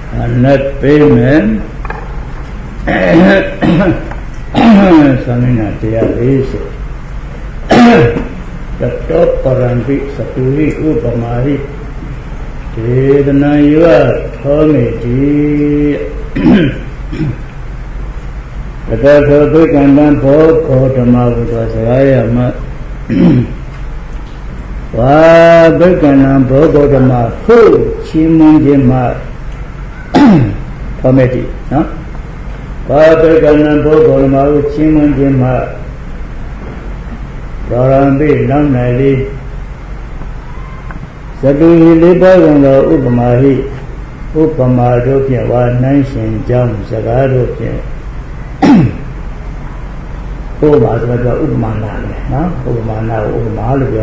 Anak payment Samina dia isi Tetap paranti saturi upamari Dedana yuwa thomiti Tetap satu kandan pokok dhamma buddha sagaya mat Wah berkenan pokok dhamma fu cimun jimat Thomiti Wah berkenan pokok dhamma fu cimun jimat Darambi nam nali Saturi lipagunga upamahi Upamado pya wa nanshin jam sagado pya Upama sabadwa upamana Upamana upamalo pya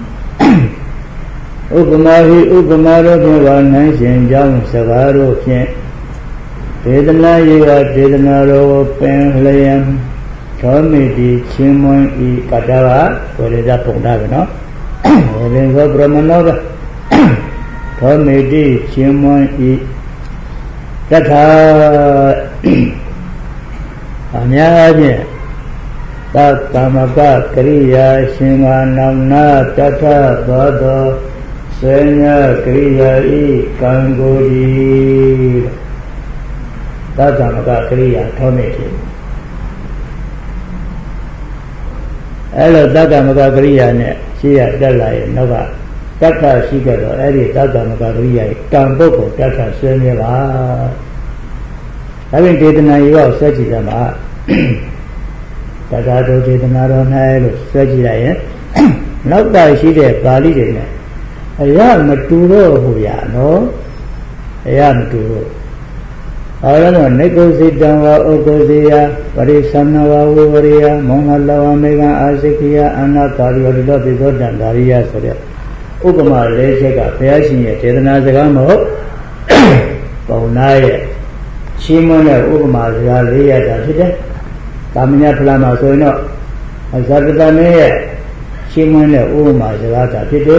Upamahi upamado pya wa nanshin jam sagado pya Vedana yiva vedana ro pen hlayam Thomiti chimun I katawa Vedana pungdaga no Vedana brahmanoga Thomiti chimun I Tatha Anyānya Tattamaka kriya shinga namna Tatha bhado Svenya kriya I kanguri Tattamaka kriya Thomiti Hello Tattamaka kriya ne Siya dalai noga Tatha shikado Eri Tattamaka kriya Kamboko Tatha svenya ba Having Vedana yuva sajidama Tatado Vedana ro nai sajidaya Nakta shide Bali de Aya maturo huya no Aya maturo Arano Nikositama Okosiya Parisanava Uvariya Mongalava Mega Asikiya Anatariya Vidodandariya Surya Upama Lecheka Payashinya Vedana Zagamo Paunaya Chimone upama liya dashide Kamanya plama soino Azadame Chimone upama jagata pide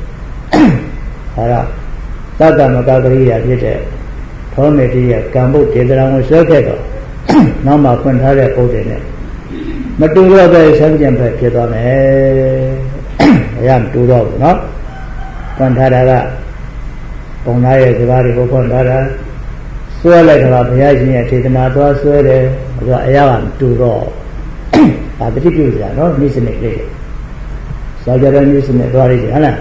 Hara Tata makagriya pide Thomiti kambu tedramu sokedo Nama kuntare podene Maturo be samjampe pidone Ayam turo no Kuntara ga Pongnaye jagari ko kuntara Suai like about Payashinya Vedana Dwa Suere Ayam Turo Adri Pisa no Nisnik Sajara Nisnik Dwari Hana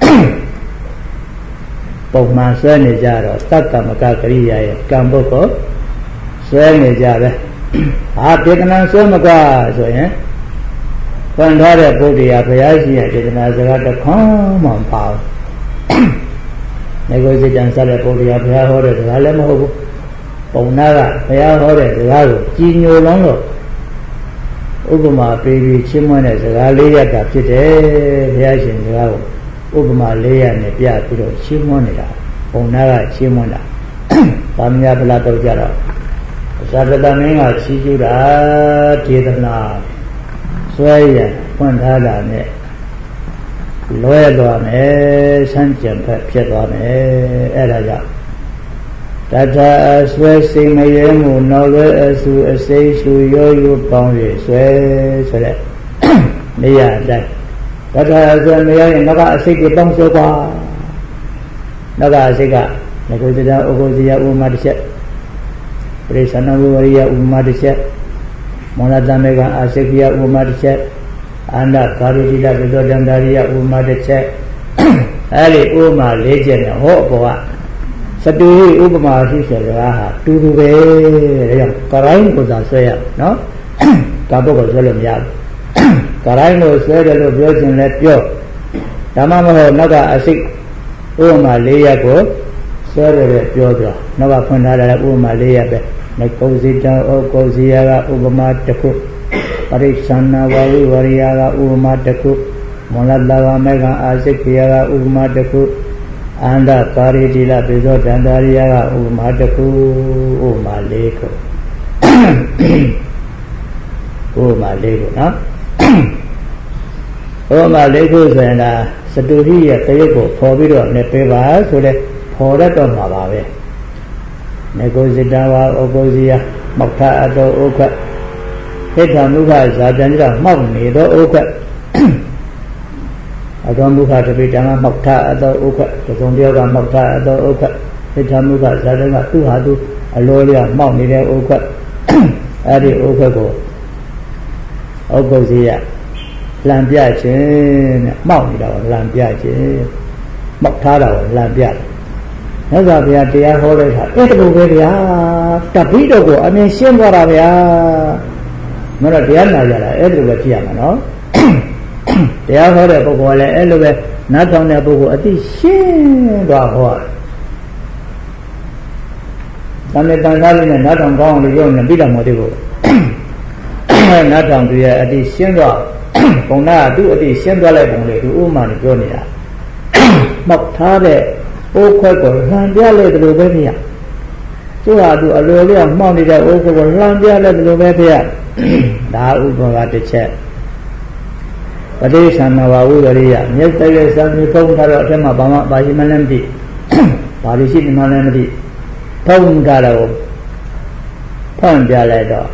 Pokman Suene Jaro Tattamaka kriya Kamboko Suene Jare Vedana Suamaka Soye Kandhara Bodhiya Payashinya Vedana Zagata Come on Power Negotiation Sala Bodhiya Paya Hore Halemo Paunaga Paya Hore Lago Chino Longo Upama Baby Chimone Zagaliya Tapite Payashin Lago Upama Leya Nepia Piro Chimonida Paunaga Chimona Pamya Plato Jara Sadamenga Chijura Vedana Swaya Panthala Ne Loyal one, Sanchem Pet one, Eraja. Tata Swessing Mayemu, Noga as to a say to you boundary, swear, Nia, that. Tata Maya Naga Siki Bangsoka Naga Sika, Nagoda Ogodia Umadishet, Prisanavuria Umadishet, Monadamega Asekia Umadishet. Anda Karidila Vidodandaria Umadeche Ali Uma Legend Hopoa Sadui Ubama Hisha Turube Karain Kuda Soya, no? Kaboko Solom Yab Karaino Soya Virgin Let Yo Tamamo Naga Asik Uma Leago Soya Piodra Naga Punada Uma Leabe Nakosita Okosia Ubama Taku Parishana Valu Variaga Umataku Monalava Mega Asikiaga Umataku Anda Karidila Bizo Dandariaga Umataku Umaleko Umaleko, no? Umaleko Zana Saduhi Kayako, Pobiro, Nepeva, so that Porato Mavabe Negositawa Ogosia Mokta Ado Oka Heta Muka Zadandra Moni do Oka Adon Muka to be done Mokta Ado Oka the Zondioga Mokta Ado Oka Heta Muka Zadanga Tuhadu Aloria Moni de Oka Adi Oka go Ogosia Lampiachin Moni Lampiachin Mokta Lampia That's why we are there. Hold it. Ethical way. Tapito go. I mean, same what I am. No, they are not there. Everywhere here, no. They are hold it. Go. Everywhere. Not on the book. At the same go. Something done. Not on ground. The young and bigger motive. Not on the at the same go. Pona do at the same go. Like only to woman. Jonia. Mokta Oh, quite good. Landia let the Lubavia. So I do a little money that over Landia let the Lubavia. Now, at the chat. But there is another Ugaria. Yesterday, some phone got out of Mabama by Himalamdi. Parisi Himalamdi. Phone got out. Pondia letter.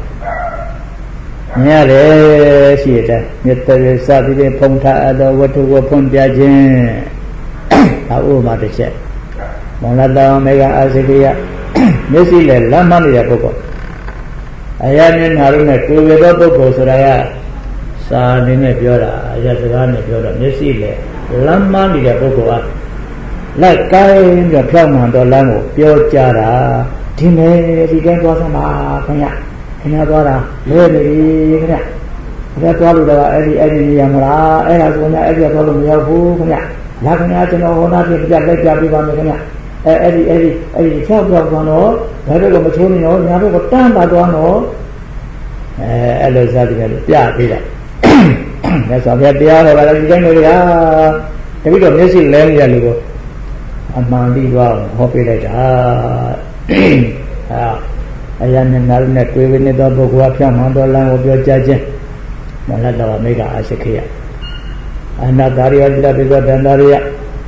Nearly, she is. Yesterday, Saturday, Ponta, the water were Pondia Jen. How over the chat. Monada Mega Azilia Missy Lamani Boko. I am in Haruna, two with a Boko, Soraya, Sardine Piora, Yazarane Piora, Missy Lamani Boko. Like Kai in the Plaman, the Lamo, Pure Jara, Time, he can go some Kanya, Kanagora, Lady, that's all every Yamara, and as one every problem you have who Kanya, Lakanya, nothing, Jabi, Eddie, Chapter of one or, Pedro Machoni or, never got done by one or, Elizabeth, yeah, that's all we have the other, but I can't really have a bit of missing land, Yaligo. And Mandi, wow, hoppy later. I am in Narnet, we will need a book, Mandala of your judge, Malada Mega Asakia. And not Daria, the bigger than Daria.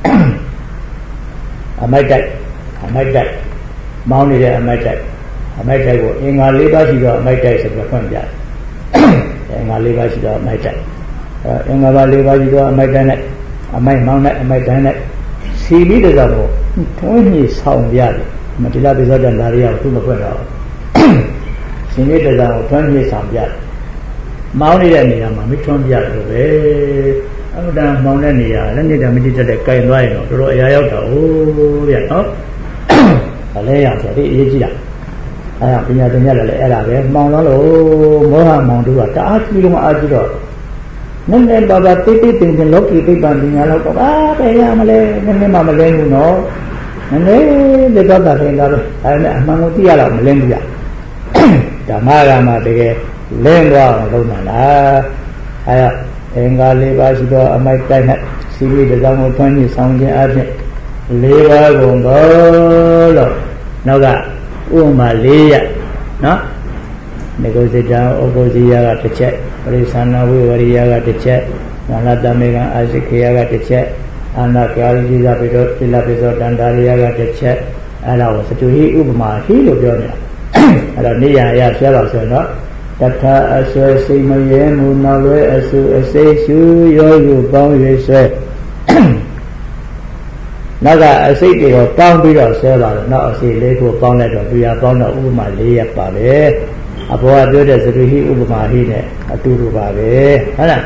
I might die. Mounted there, I might die. In our labor, she got my die, said the Punjab. In our labor, she got my die. In our labor, she got my die. I might mount it, I might die. See me the double. 20 sound yard. Matilla is other than Daria to the point. See me the double, 20 sound yard. Mounted any, I'm a mitron yard. I'm down Mounania, and then I did the kind of Royalta. Oh, yeah, no. A layer for the Asia. I have been at the Yellow, Montalo, Moha Montua, Archibald Archido. Then Baba Titi things and Loki people and Yellow, they are Malay, and then Mamma, you know. And they got that thing out of Mamutia, Melendia. Tamara, the Lendra, I Enga labor, she got a might time at CV the Zamo 20 sounding at it. Labor Gongo. Now that Umalia, no? Negotiate down, Ogosia got the check. Risana, we were here at the check. Manada Mega Isakia got the check. And the Kalji Lapiso Dandaria got the check. And I was to he Ubma, he looked on it. And I need a shell, no? Tata Aswa Simayen, Nawe Asu, Assu, you bound yourself. Naga, I say they are bound with yourself, not say little bound letter, we are bound of Uma Lea Pabe. Aboa builders to he Uma Hine, a Turu Babe. Hana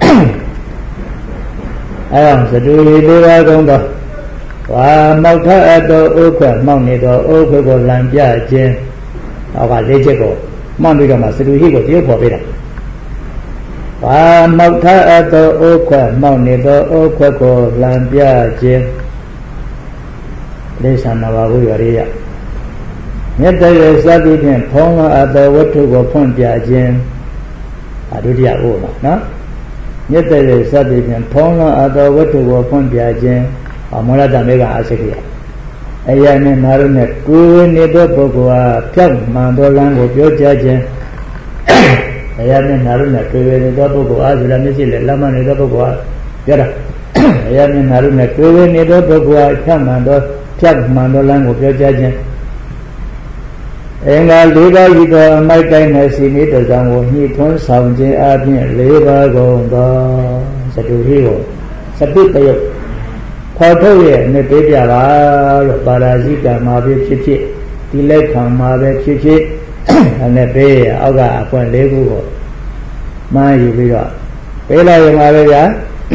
I am the do he live on the Mauta at the Oka, Mounted or Oka Lampia, Jim, our Legico. Monday, my city, he was here for better. Mauta at the Oka, Mounted or Oka, Lampia, Jim. Listen, our Ugaria. Yet there is that we can Ponga at the water go Pontia, Jim. I do the Ola, no? Yet there is that we can Ponga at the water go Pontia, Jim. Amorada Mega Asakia. I am in Harunet, good neighbor Bogua, Plum, Mandolan, with your judge. I am in Harunet, good neighbor Bogua, Lamisi, Laman, and Bogua. I am in Harunet, good neighbor Bogua, Plum, Mandolan, with your judge. င်္ဂါ၄ပါးဤသောအမိုက်တိုင်း၌စီမီတဆောင်ကိုညှိထွန်းဆောင်ခြင်းအပြင်၄ပါးကုန်သောသတုဟိကိုသတုတယုတ်ခေါ်ထုတ်ရဲ့နှစ်ပေးပြပါလို့ပါရာဇိကမှာပဲဖြစ်ဖြစ်ဒီလက်ခံမှာပဲဖြစ်ဖြစ်အဲ့ပေးရအောက်ကအပွင့်၄ခုကိုမှန်းယူပြီးတော့ပေးလိုက်ရမှာပဲဗျာ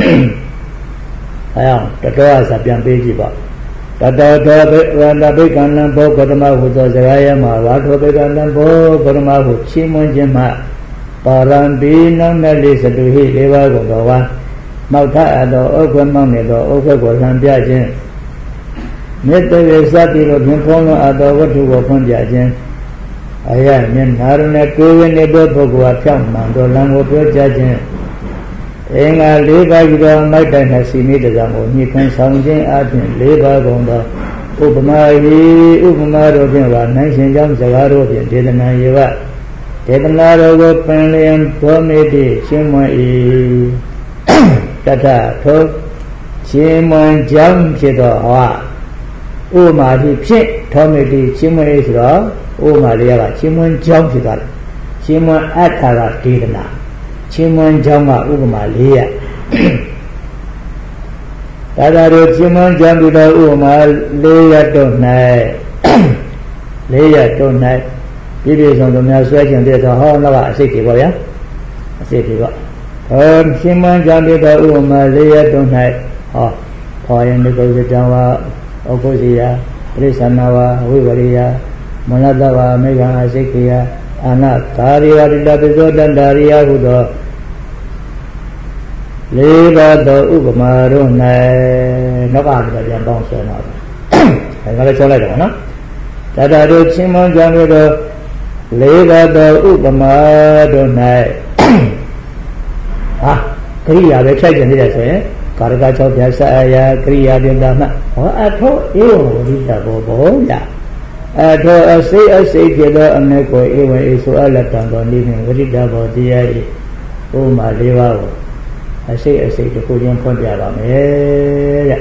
အဲအောင်တတော်အစပြန်ပေးကြည့်ပါတတော်တော်ဝန္တဘိကံလံဘောဂတမဟုသောစကားရမှာဝါထောဘိကံလံဘောဂတမဟုချီးမွမ်းခြင်းမှပါရံဘီနောက်နဲ့လေးစတုဟိ၄ပါးကိုတော်ဝါမောက်ထအပ်သောဥက္ကမောက်နေသောဥက္ကကိုလံပြခြင်းမေတ္တရေစသည်တို့ဖြင့်ဖုံးလွှမ်းအပ်သောဝတ္ထုကိုဖွင့်ပြခြင်းအယမျက်နာရနဲ့ကိုယ်ဝင်နေတဲ့ပုဂ္ဂိုလ်ဟာဖြောင့်မှန်သောလံကိုပြောကြားခြင်းအင်္ဂါ၄ပါးကြီးသောမိုက်တိုင်၌စီမီတဆောင်ကိုညှိခွန်းဆောင်ခြင်းအပြင်၄ပါးကုန်သောဥပမာဤဥပမာတို့ဖြင့်ပါနိုင်ရှင်ကြောင့်စကားတို့ဖြင့်ဒေသနာယေဝဒေသနာတော်ကိုပင်လျင်သောမေတ္တိချင်းမွန်၏တထထိုချင်းမွန်ကြောင့်ဖြစ်သောဟောဥပမာသည်ဖြင့်သောမေတ္တိချင်းမွန်၏ဆိုတော့ဥပမာလေးကချင်းမွန်ကြောင့်ဖြစ်သွားတယ်ချင်းမွန်အဋ္ဌာကဒေသနာချင်းမွန်ကြောင့်ကဥပမာ၄ရဒါသာတို့ချင်းမွန်ကြောင့်ပြီးတော့ဥပမာ၄ရတို့၌၄ရတို့၌ပြည့်ပြည့်စုံစုံများဆွဲခြင်းတဲ့ဆိုဟောတော့ကအစိတ်တွေပေါ့ဗျာအစိတ်တွေပေါ့ဟောချင်းမွန်ကြောင့်ပြီးတော့ဥပမာ၄ရတို့၌ဟောဖော်ရင်ဒီကုသကြောင့်ဝါဩကုစီယပရိသနာဝါဝိဝရိယမနတဝါမေဃအစိတ်ခေယအာနကာရိယတိတပိသောတန္တာရိယဟုသော၄ပါးသောဥပမာတို့၌နောက်ကပြန်ပေါင်းဆွဲတော့ဒါကလည်းပြောလိုက်တော့နော်တတတို့ချင်းမွန်ကြောင့်တို့၄ပါးသောဥပမာတို့၌ဟာကရိယာပဲဖြတ်ကျင်နေတယ်ဆိုရင်ကာရက6ပြဆအယာကရိယာပြင်တာမှဟောအထောဧဝံဝိတဘောဘောဗျာအထောအစိတ်ဖြစ်သောအမေကိုဧဝံဧဆိုအလတံသောနိမိဝိတဘောတရား၏ဥပမာ၄ပါးကိုအစိတ်တစ်ခုချင်းဖွင့်ပြပါမယ်တဲ့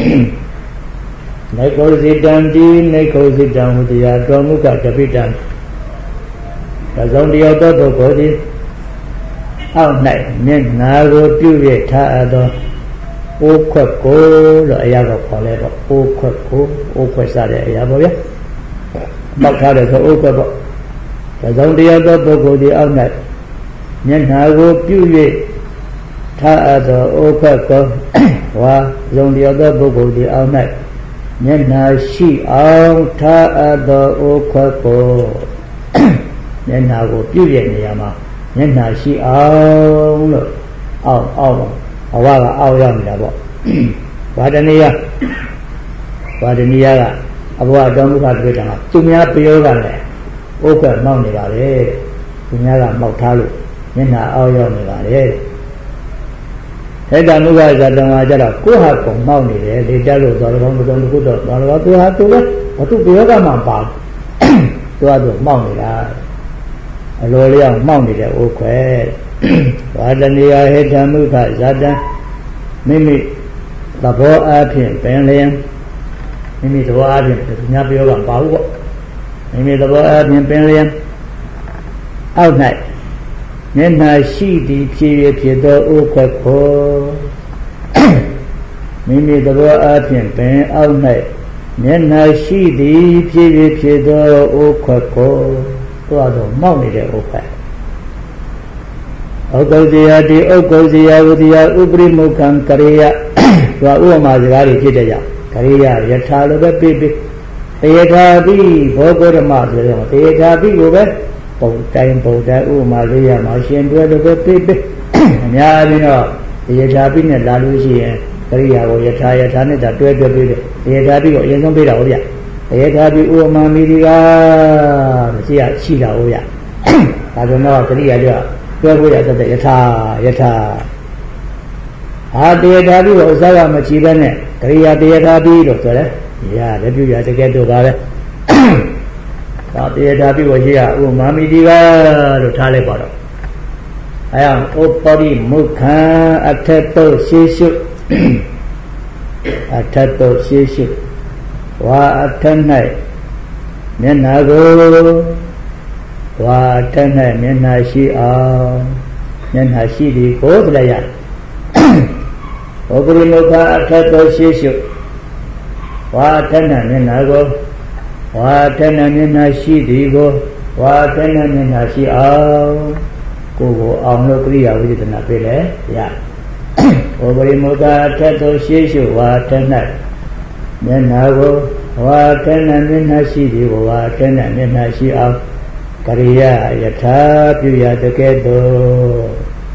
နေကောဇိတံတိနေကောဇိတံဟူတရားတော်မူကတပိတံသဇုံတယောက်သောပုဂ္ဂိုလ်သည်အောက်၌မျက်နာကိုပြု၍ထားအပ်သောအိုးခွက်ကိုလို့အရာကိုခေါ်လဲပေါ့အိုးခွက်ကိုအိုးခွက်စတဲ့အရာပေါ့ဗျာမောက်ထားတယ်ဆိုအိုးခွက်ပေါ့သဇုံတယောက်သောပုဂ္ဂိုလ်သည်အောက်၌မျက်နာကိုပြု၍ထားအပ်သောအိုးခွက်ကိုဝါဇုံတယောက်သောပုဂ္ဂိုလ်သည်အောက်၌မျက်နာရှိအောင်ထားအပ်သောအိုးခွက်ကိုမျက်နာကိုပြုရဲ့နေရာမှာမျက်နာရှိအောင်လို့အောက်အဝကအောက်ရောက်နေတာပေါ့ဗာဒနီယကအဘဝတော်မူခပြိတ္တမှာသူများပြောကလည်းအိုးခွက်မောက်နေပါလေသူများကမောက်ထားလို့မျက်နာအောက်ရောက်နေပါလေဟဲ့တမုခဇာတံမှာကျတော့ကိုယ့်ဟာကိုမောက်နေတယ်လေတက်လို့သွားတော့ဘုံတစ်ခုတော့သွားတော့သူဟာသူလည်းဘာသူပြောကမှပါသူကသူမောက်နေတာအလိုလျောက်မောက်နေတဲ့အိုးခွဲဝါဒနီယဟေတမုခဇာတံမိမိသဘောအားဖြင့်ပင်လျင်မိမိသဘောအားဖြင့်သူများပြောကပါဘူးပေါ့မိမိသဘောအားဖြင့်ပင်လျင်အောက်၌မျက်နှာရှိသည်ဖြစ်သောဥက္ခကိုမိမိသဘောအားဖြင့်ပင်အောက်၌မျက်နှာရှိသည်ဖြစ်သောဥက္ခကိုတော့မောက်နေတဲ့ဥက္ခဥက္ကုဇေယတိဥက္ကုဇေယဝတိယဥပရိမုခံကရိယသူကဥပမာစကားတွေဖြစ်တဲ့ကြောင့်ကရိယယထာလိုပဲပြတယထာပိဘောဂရမဆိုတဲ့တယထာပိကိုပဲပုံတိုင်းဥပမာလေးရမှာရှင်တွဲလိုပဲပြအများအားဖြင့်တော့တယထာပိနဲ့လာလို့ရှိရင်ကရိယာကိုယထာနဲ့တွဲပြတယထာပိကိုအရင်ဆုံးပြတာဟုတ်ဗျတယထာပိဥပမာမိဒီကမရှိရရှိတာဟုတ်ဗျဒါဆိုတော့ကရိယာတွေကတွဲဖို့ရတဲ့ယထာဟာတယထာပိကိုအစားကမချီပဲနဲ့ကရိယာတယထာပိလို့ဆိုတယ်ရတယ်ပြုရတကယ်တော့ပါပဲဒါတယထာပိကိုရှိရဥမာမိတိကလို့ထားလိုက်ပါတော့အဲအောင်ဥပရိမုခံအထက်တော့ရှေးရှုဝါအထက်၌မျက်နှာကိုဝါထက်နဲ့မျက်နှာရှိအောင်မျက်နှာရှိသည်ကိုလည်းရဩပရိမုခအထက်သောရှိရှုဝါထက်နဲ့မျက်နှာကိုဝါထက်နဲ့မျက်နှာရှိသည်ကိုဝါထက်နဲ့မျက်နှာရှိအောင်ကိုအောင်လို့ကရိယာဝိသနာပေးလေရဩပရိမုခအထက်သောရှိရှုဝါထက်နဲ့မျက်နှာကိုဝါထက်နဲ့မျက်နှာရှိသည်ကိုဝါထက်နဲ့မျက်နှာရှိအောင်ကရိယာယထာပြုရတကဲ့သို့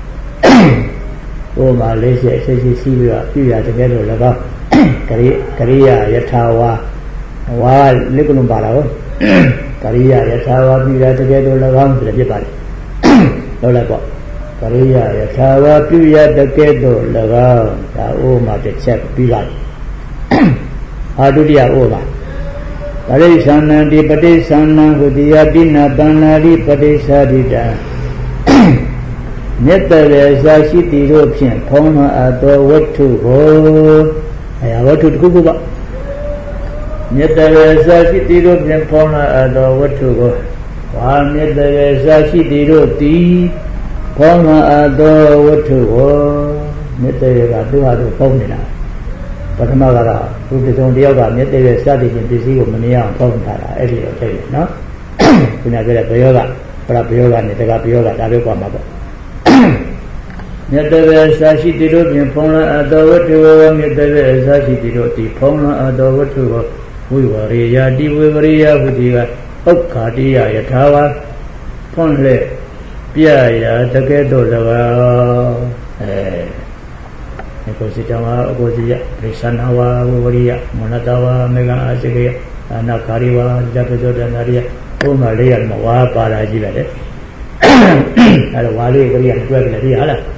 ဥမာလေးချက်ရှိရှိစီးပြီးတော့ပြုရတကဲ့သို့လည်းကောကရိယာယထာဝါလိကလုံးပါလာဟုတ်ကရိယာယထာဝါပြုရတကဲ့သို့လည်းကောဆိုပြပါလေလောက်လိုက်ပေါ့ကရိယာယထာဝါပြုရတကဲ့သို့လည်းကောဒါဥမာတစ်ချက်ပြီးလိုက်အာဒုတိယဥမာပရိစ္ဆာနံတိပဋိစ္ဆာနံဟုတိယတိနာပန္နာတိပဋိစ္ဆာတိတံမြတ်တရေစာရှိတိတို့ဖြင့်ဖုံးလွှမ်းအပ်သောဝတ္ထုကိုဝတ္ထုတစ်ခုခုပေါ့မြတ်တရေစာရှိတိတို့ဖြင့်ဖုံးလွှမ်းအပ်သောဝတ္ထုကိုဝါမြတ်တရေစာရှိတိတို့သည်ဖုံးလွှမ်းအပ်သောဝတ္ထုကိုမြတ်တရေကသူ့ဟာသူဖုံးနေတာပထမကတော့သူတစုံတယောက်ကမြတ်တဲ့စသည်ဖြင့်ပစ္စည်းကိုမမြင်အောင်ဖုံးထားတာအဲ့ဒီတော့သိတယ်နော်ခုနကပြောတဲ့ဘယောကပရဘယောကနဲ့တကဘယောကဒါပဲကွာမှာပေါ့မြတ်တဲ့စာရှိတိတို့ဖြင့်ဖုံးလွှမ်းအပ်သောဝတ္ထုကိုမြတ်တဲ့စာရှိတိတို့သည်ဖုံးလွှမ်းအပ်သောဝတ္ထုကိုဝိဝရိယတိဝိဝရိယဘုတိကဥက္ခာတိယယထာဝါဖွင့်လှစ်ပြရာတကဲ့သို့၎င်းကိုစိတဝါအကိုစီယပရိသနာဝါဝဝရိယမနတဝါမေဃအာစိကေအနာခာရိဝါဇပဇောတနာရိယဘုမလေးရမဝါပါလာကြည့်လိုက်တယ်အဲ့တော့ဝါလေးကလေးကတွဲပြီးလေဒီဟာလား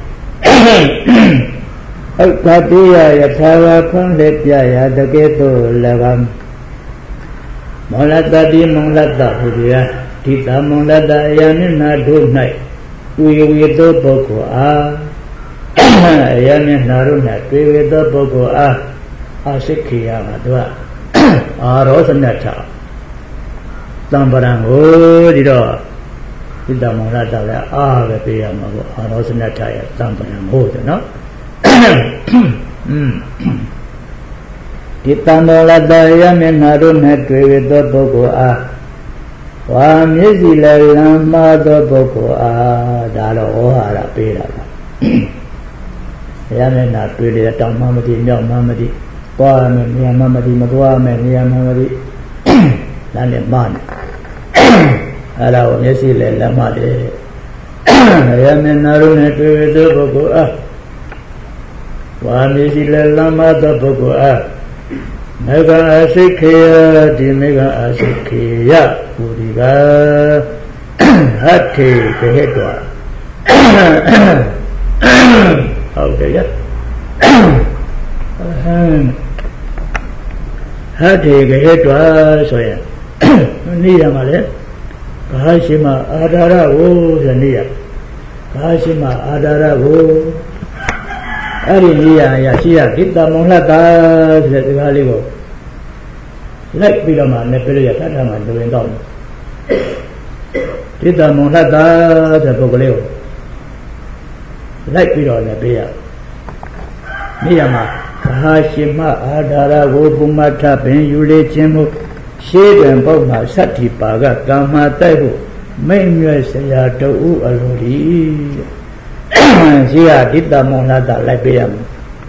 ဥက္ခတိယယထာဝါဖွင့်လှစ်ပြရာတကဲ့သို့၎င်းမောလတတိမုံလတဟူသည်ဒီတမုံလတအယမျက်နှာတို့၌ဝီဝီသောပုဂ္ဂိုလ်အားအယမျက်နှာတို့၌တွေ့ဝေသောပုဂ္ဂိုလ်အားအာစိခိယမှာသူကအာရောစနထတံပရံကိုဒီတော့ဒီတမုံလတလည်းအားပဲပေးရမှာပေါ့အာရောစနထရဲ့တံပရံကိုတဲ့နော်ဒီတံမောလတယမျက်နှာတို့၌တွေ့ဝေသောပုဂ္ဂိုလ်အားဝါမျက်စိလည်းလမ်းမှားသောပုဂ္ဂိုလ်အားဒါတော့ဩဟာရပေးတာပါဘုရားမျက်နှာတွေ့လေတောင်မှမသိမြောက်မှမသိသွားမယ်နေရာမှမသိမသွားမယ်နေရာမှမသိလမ်းနဲ့မှားနေအဲ့ဒါကိုမျက်စိလည်းလမ်းမှားတယ်ဘုရားမျက်နှာတို့၌တွေ့ဝေသောပုဂ္ဂိုလ်အားဝါမျက်စိလည်းလမ်းမှားသောပုဂ္ဂိုလ်အားမေဃအစိခေယဒီမေဃအစိခေယဘုဒီကဟတ်ထေဘဟေတောဟုတ်တယ်ရဟတ်ထေဘဟေတောဆိုရင်နေရမှာလေဘာရှိမအာဒါရကိုဆိုနေရဘာရှိမအာဒါရကိုအဲ့ဒီနေရာရှိရကိတ္တမုံလတ္တဆိုတဲ့စကားလေးကိုလိုက်ပြီးတော့မှလည်းပြလို့ရသတ္တမှာလူရင်တော့ကိတ္တမုံလတ္တဆိုတဲ့ပုဂ္ဂိုလ်လေးကိုလိုက်ပြီးတော့လည်းပြရနေရာမှာဘာရှိမအာဒါရကိုဘုမထပင်ယူလေခြင်းမှုရှေးတွင်ပုဒ်မှာသတ္တိပါကကာမတိုက်ဟုမိမ့်မြွယ်ဆရာတူအလိုဒီရှိရကိတ္တမုံလတ္တလိုက်ပြရမယ်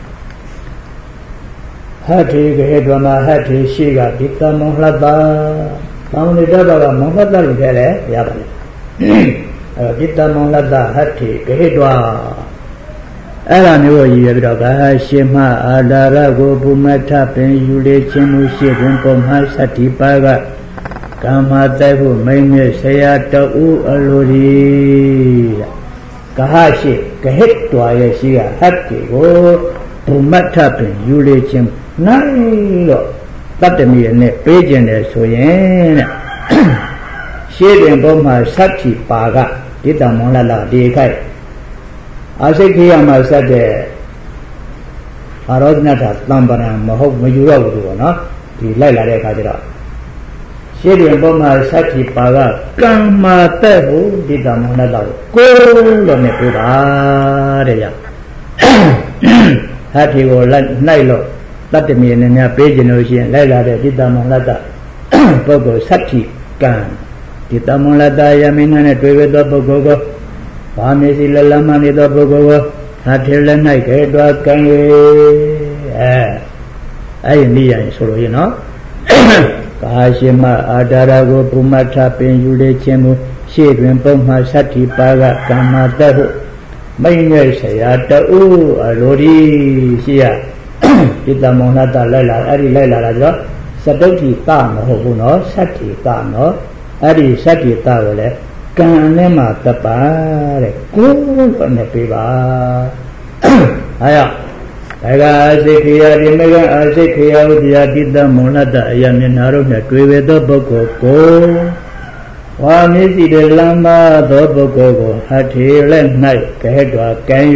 ဟတ်ထေကဟေတွမှာဟတ်ထေရှိကကိတ္တမုံလတ္တဘောင်းနေတဲ့ဘကမုံလတ္တလို့ခဲ့လေရပါလေအဲ့ကိတ္တမုံလတ္တဟတ်ထေကဟေတွအဲ့ဒါမျိုးကိုရည်ရပြီးတော့ဘာရှင်မအာဒါရကိုဘုမထပင်ယူလေခြင်းမှုရှိတွင်ပုံမှသတ္တိပါကကာမတိုက်ဖို့မိမ့်မြဆရာတူအလိုဒီကဟရှိကဟစ်တွာရဲ့ရှိကဟတ်တီကိုဘုမထပင်ယူလေခြင်းနိုင်တော့တတ္တမီနဲ့ပေးခြင်းတယ်ဆိုရင်တဲ့ရှေးတွင်ပုံမှသတ္တိပါကဒီတမောလလဒီခိုက်အာစိခေယမှာဆက်တဲ့အာရောဒနထတံပရံမဟုတ်မယူတော့ဘူးပေါ့နော်ဒီလိုက်လာတဲ့အခါကျတော့ရှေ့တွင်ပေါ်မှာစัจจิပါကကမ္မာတက်ဟုဒီတမောနတကိုလို့နဲ့ပြောတာတဲ့ဗျာဟတ်ဒီကိုလိုက်လို့တတ္တမီနဲ့များပေးခြင်းလို့ရှိရင်လိုက်လာတဲ့ဒီတမောနတပုဂ္ဂိုလ်စัจจิကံဒီတမောနတယမင်းနဲ့တွေ့ဝဲသောပုဂ္ဂိုလ်ကိုဘာမေစီလလမနေသောပုဂ္ဂိုလ်ကိုဟတ်ဒီလည်း၌ကဲတော်ကံ၍အဲ့ဒီနေရာဆိုလို့ရနော်ကာရှိမအာဒါရကိုပုမထပင်ယူလေခြင်းမူရှေ့တွင်ပုံမှစัจจิပါကကမ္မာတဟုမိန်ရဲ့ဆရာတူအလိုဒီရှိရဒီတမောနတလိုက်လာအဲ့ဒီလိုက်လာတာကြောင့်စတုဋ္ဌိတမဟုတ်ဘူးနော်စัจจิတနော်အဲ့ဒီစัจจิတကိုလည်းကံနဲ့မှတပါတဲ့ကိုယ်နဲ့ပြပါအဲ့ရဒါကအစိခေယဒီမေကအစိခေယဥဒယတိတမောနတအယမျက်နာတို့နဲ့တွေ့ဝဲသောပုဂ္ဂိုလ်ကိုဝါမျက်စိတလမ်းပါသောပုဂ္ဂိုလ်ကိုဟထေလက်၌ကဲတော်ကံ၍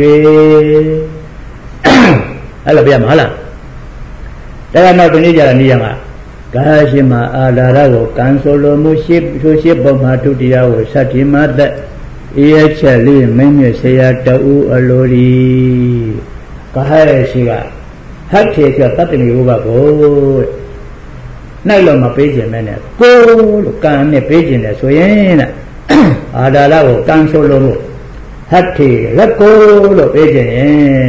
အဲ့လိုပြမှာလားဒါကနောက်တနည်းကြတာနေရမှာကာရှိမအာလာရကိုကံဆိုလိုမှုရှိထိုရှိပုံမှာဒုတိယကိုစัจจิမတ္တဤအချက်လေးမင်းမြတ်ဆရာတူအလိုဒီကာဟရရှိကဟတ်ထေဆိုတတ္တမီဥပကိုနိုင်လို့မပေးခြင်းမဲနဲ့ကိုလို့ကံနဲ့ပေးခြင်းတယ်ဆိုရင်တဲ့အာဒါလကိုကံဆိုလို့ဟတ်ထေလက်ကိုလို့ပေးခြင်းတဲ့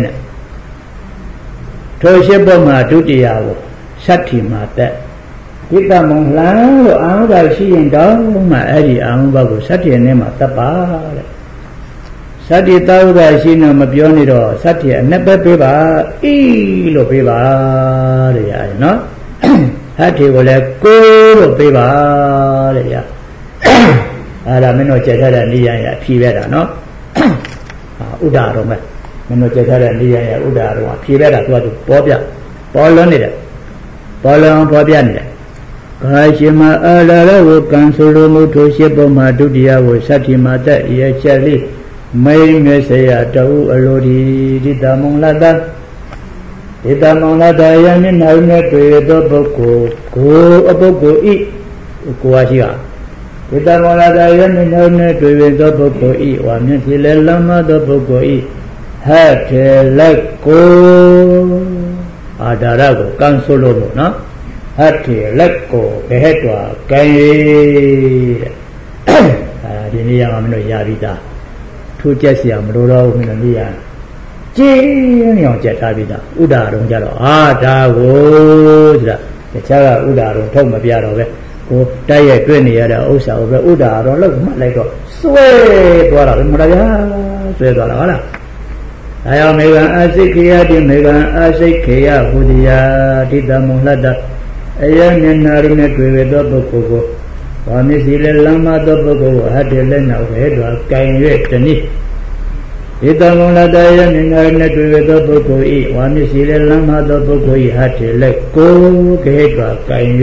ထိုရှိပုံမှာဒုတိယကိုစัจจิမတ္တဒီကမုံလန်းလို့အာဟုဘရှိရင်တော့မှအဲ့ဒီအာဟုဘကိုစัจจิနဲ့မှတပ်ပါတဲ့စัจจิတောကရှိနေမပြောနေတော့စัจจิအနှစ်ပဲပေးပါဤလို့ပေးပါတဲ့ရနော်ဟတ်ဒီကိုလည်းကိုလို့ပေးပါတဲ့ရအဲ့ဒါမင်းတို့ကြက်ထားတဲ့နေရရဖြေပဲတာနော်ဥဒ္ဒါတော်မဲ့မင်းတို့ကြက်ထားတဲ့နေရရဥဒ္ဒါတော်ကဖြေပဲတာသူကပေါ်ပြပေါ်လွန်းနေတယ်ပေါ်လွန်းပေါ်ပြနေတယ်ကာရှိမအာလာရဝကံဆိုလိုမှုထိုရှိပုံမှာဒုတိယဝစัจจิမတ္တရဲ့ချက်လေးမိန်မေဆရာတူအလိုဒီဒီတမုံလတ္တဒီတမုံလတ္တယမျက်နှာနဲ့တွေ့သောပုဂ္ဂိုလ်ကိုအပုဂ္ဂိုလ်ဤကိုဝါရှိကဒီတမုံလတ္တယမျက်နှာနဲ့တွေ့သောပုဂ္ဂိုလ်ဤဝါမျက်ဖြေလဲလမ်းမသောပုဂ္ဂိုလ်ဤဟတ်ထေလက်ကိုအာဒါရကိုကံဆိုလိုလို့နော်ဟတ်ထေလက်ကိုဘယ်ဟဲ့တော်ကံရည်ဒီနေရာမှာမင်းတို့ရပြီးသားထိုးကြက်เสียမလို့တော့ဘူးမင်းတို့နေရာကျင်းအောင်ကြက်ထားပြီးသားဥဒ္ဒါရုံကြတော့အာဒါကိုဆိုတာတခြားကဥဒ္ဒါရုံထုတ်မပြတော့ပဲကိုတိုက်ရိုက်တွေ့နေရတဲ့ဥစ္စာကိုပဲဥဒ္ဒါရုံလောက်မှတ်လိုက်တော့စွဲသွားတာပဲမလားဗျာစွဲသွားတာဟုတ်လားဒါကြောင့်မေဃအစိခေယတိမေဃအစိခေယဟူသည်ယာတိတမုံလတ္တအယမျက်နာရနဲ့တွေ့ရသောပုဂ္ဂိုလ်ကိုဘာမျက်စိလဲလမ်းမသောပုဂ္ဂိုလ်ကိုဟတ်တယ်လက်နောက်ပဲတော့ကင်၍တနည်းဒီတမုံလတ္တယမျက်နာရနဲ့တွေ့ရသောပုဂ္ဂိုလ်ဤဘာမျက်စိလဲလမ်းမသောပုဂ္ဂိုလ်ဤဟတ်တယ်လက်ကိုကဲတော့ကင်၍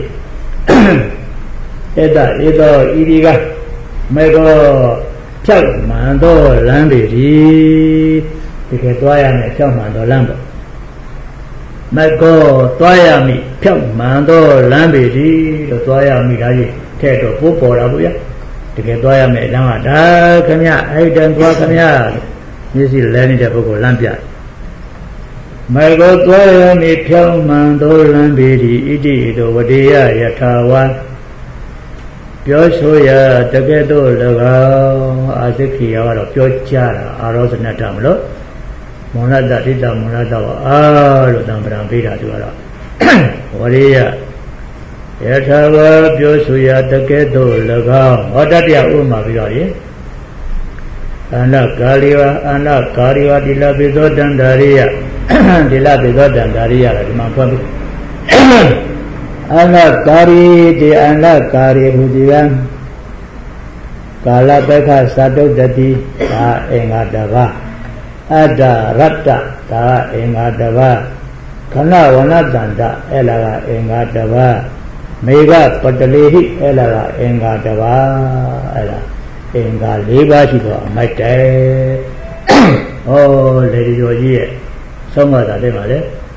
ဧတဧသောဤဒီကမေကောဖြောက်မှန်သောလမ်းပေသည်ဒီကဲသွားရမယ်ဖြောက်မှန်သောလမ်းပေါ့မကောသွားရမိဖြောက်မှန်သောလမ်းပေသည်လို့သွားရမိဒါကြီးထဲတော့ပို့ပေါ်တာပေါ့ဗျာတကယ်သွားရမယ်လမ်းကဒါခမအဲ့တန်သွားခမမျက်စိလဲနေတဲ့ပုဂ္ဂိုလ်လမ်းပြမကောသွားရမိဖြောက်မှန်သောလမ်းပေသည်ဣတိတောဝတေယယထာဝါပြောဆိုရတကယ်တော့၎င်းအာသိခိယကတော့ပြောကြတာအာရောဇနတမလို့မုံလတ္တတိတမုံလတ္တဝအာလို့တံပရံပေးတာသူကတော့ဝရိယယထာဝပြောဆိုရတကယ်တော့၎င်းဟောတတယဥမာပြီးတော့ရေအနကာလိဝအနကာရိဝတိလပိသောတန္တာရိယဒီလပိသောတန္တာရိယကဒီမှာဖွင့်ပြီးအနကာရိတိအနကာရိဟူသည်ကကာလပက္ခသတုတ္တိဒါအင်္ဂါတပါအတ္တရတ္တဒါအင်္ဂါတပါခဏဝနတန္တအဲ့လာကအင်္ဂါတပါမေဃပတလေဟိအဲ့လာကအင်္ဂါတပါအဲ့လာအင်္ဂါ၄ပါးရှိတော့အမိုက်တယ်ဟောလေဒီတော်ကြီးရဲ့ဆုံးမတာတဲ့ပါလေ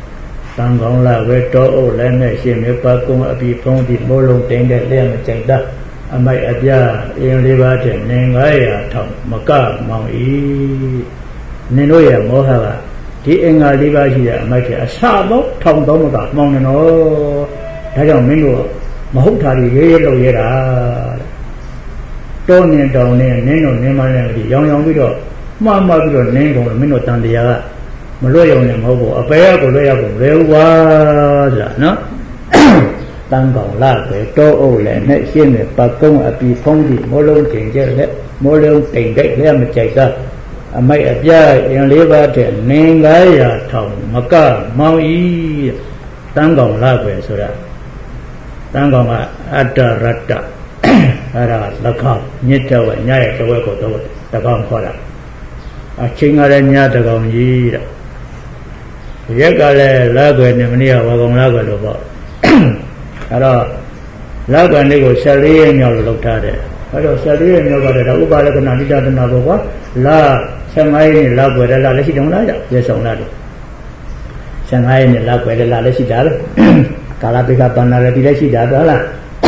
tăng công là về trò ô lên này xin nếu bà cung ở bị phong thì mô lông tên để lên mà chạy ta mày ở nhà yên đi ba chuyện nên ngay thằng mà cả mong ý nên nói là mô hà thì anh đi ba gì mày thì sao bốc thông đó mà cả mong nên nó thấy rằng mấy người mà hút thà thì ghê lâu vậy đã tôi nên đầu nên nó nên mà nên thì giống biết rồi mà biết rồi nên còn mấy người tăng đi à mà lôi dòng này mẫu bộ bé của lôi dòng réo quá là nó tăng còn là cái tô ô lệ này xin để bà công ở bị phong thì mỗi lông tiền chơi đấy mỗi lông tiền đấy để mà chạy ra mấy ở nhà em lấy ba chuyện nên gái là thòng mà cả mau ý tăng còn là cái số đó tăng còn là adarata là không nhất cho vậy nhảy cho vậy của tôi ta không khó là chính ở đây nhà ta còn gì đó rất là quên nhưng mà nhiều và còn là quên được bao đó lá quên này của xử lý nhau là lục ra đấy đó xử lý nhau vào đó upa là cái nào đi ra nào bao quá là sang ai này lá quên là lấy gì trong đó vậy xong là được sang ai này lá quên là lấy gì đó cả là bây giờ toàn là lấy gì đó là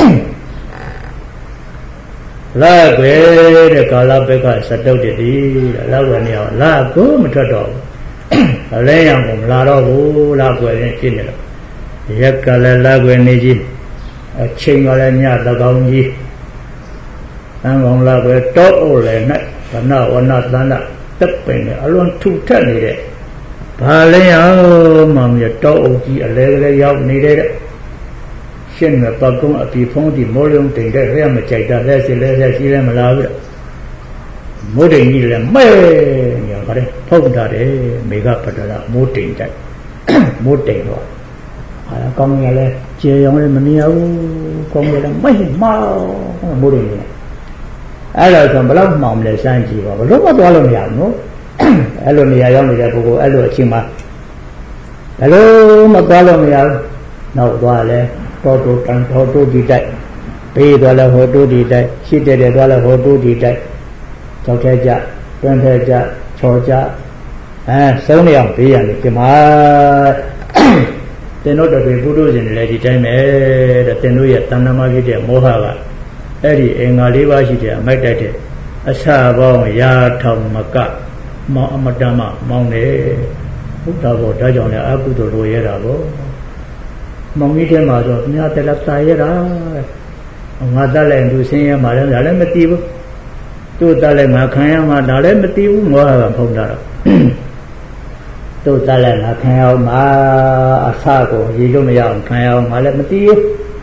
lá quên để cả là bây giờ sát đâu để đi lá quên nhiều lá cố mà cho đó lấy yang cũng là đó bố là quên này chín rồi giờ cả là quên này gì chính là nhà ta công gì đang còn là quên tốt lên này còn nào là tất bên này luôn thu thật này đấy bà lấy yang mà giờ tốt gì ở đây giao này đấy xin là bà công ở bị phong thì mỗi lần tiền đấy ra mà chạy ra đây mà lao được mỗi định như là mê nhờ cái đấy phong ra để mấy gặp phải là mỗi định chạy mỗi định rồi con nghe lên chia giống lên mình yêu con nghe là mấy mau mỗi định này ai là còn bao lâu mỏng để sang chỉ vào lúc đó tôi luôn hiểu nó ai luôn hiểu giống người ta cô ai luôn chim mà ai luôn mà tôi luôn hiểu nào tôi lên tôi đi chạy bây giờ là hồ tôi đi chạy khi để tôi là hồ tôi đi chạy cháu thế cha, quen thế cha, cháu cha, sống này bây giờ thì mà tên nó đặc biệt phụ nữ gì này thì trái mẹ, tên nó hiện tăng năm cái gì mua hàng à, thì anh ở đây bao nhiêu mấy cái gì, sao bao giờ thằng mà cả, mà đam mong này, lúc đó bộ trái chọn là áp dụng rồi vậy đó bố, mong như thế mà rồi, nhà tên là sai vậy đó, người ta làm tu sinh mà làm mất tiêu tôi ta lại mà khai mà đã lấy mất tiêu mua là không được tôi ta lại mà khai mà xa của gì đâu mà giờ khai mà lấy mất tiêu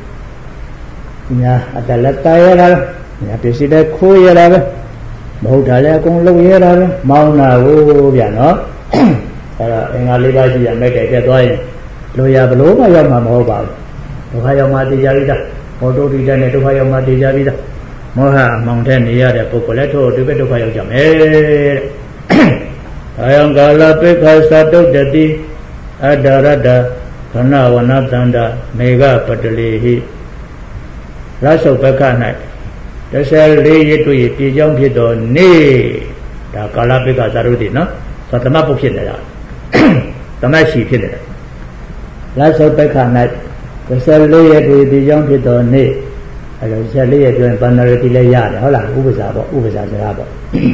nhà ta lấy tay ra nhà bác sĩ đây khui ra đấy bầu trời đây cũng lâu vậy ra mau nào vô nhà nó anh ở đây bây giờ mấy cái tôi rồi giờ lúa mà giờ mà mua vào tôi hay mà đi ra đi ra ô tô đi ra này tôi hay mà đi ra đi ra mua hàng mong thế này để phục vụ lấy thôi tôi biết tôi phải làm chậm hết hay ông cả là biết khai sát đâu để đi ada karena warna tanda mega padli lá sầu bạc cái này để xem lấy tôi chỉ trong phía đó nè đã cả là biết khai sát rồi đi nó sao tao mà phục hiện đấy tao mà xí hiện đấy lá sầu bạc cái này để xem lấy tôi chỉ trong phía đó nè rồi sẽ lấy chuyện ban đầu thì lấy ra đấy, là upa sa ra bỏ,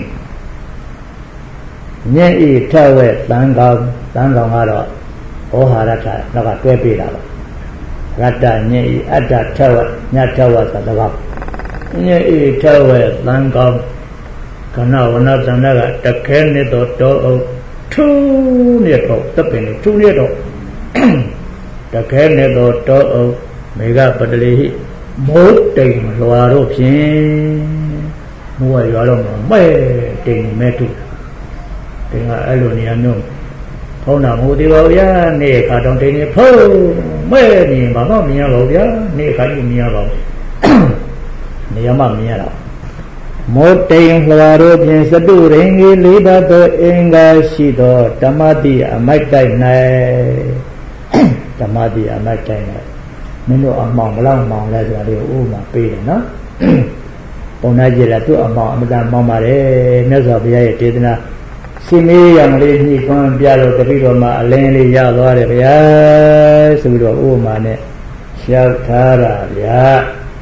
nhẹ ý theo về tăng cao ngã đó, ô hà ra thay, nó cả tuế bị đó, ra thay nhẹ ý ada theo về, nhẹ theo về sa đó, nhẹ ý theo về tăng cao, cái nào nó tăng đó là tất cả những đó thu nhiêu đó, tất cả những thu nhiêu đó, tất cả những đó mấy cái bất lý mỗi tình loa rốt xin mua loa rồi mà mấy tình mẹ tu tình là ai luôn nha nhung hôm nào mua đi vào giá nè cả trong tình này phô mấy nè mà nó mía vào giá nè cả những mía vào nè mà mía đâu mỗi tình loa rốt xin sát đủ đến cái lý đó tôi anh ga xí đó tamati amai tay này tamati amai tay này nên nó mong là điều mà pi nó hôm nay chỉ là tôi mong mà để nó giờ bây giờ thì là Simi yang ini kon biaro tapi doma aleni ya luar ya sebelum umane siap thara ya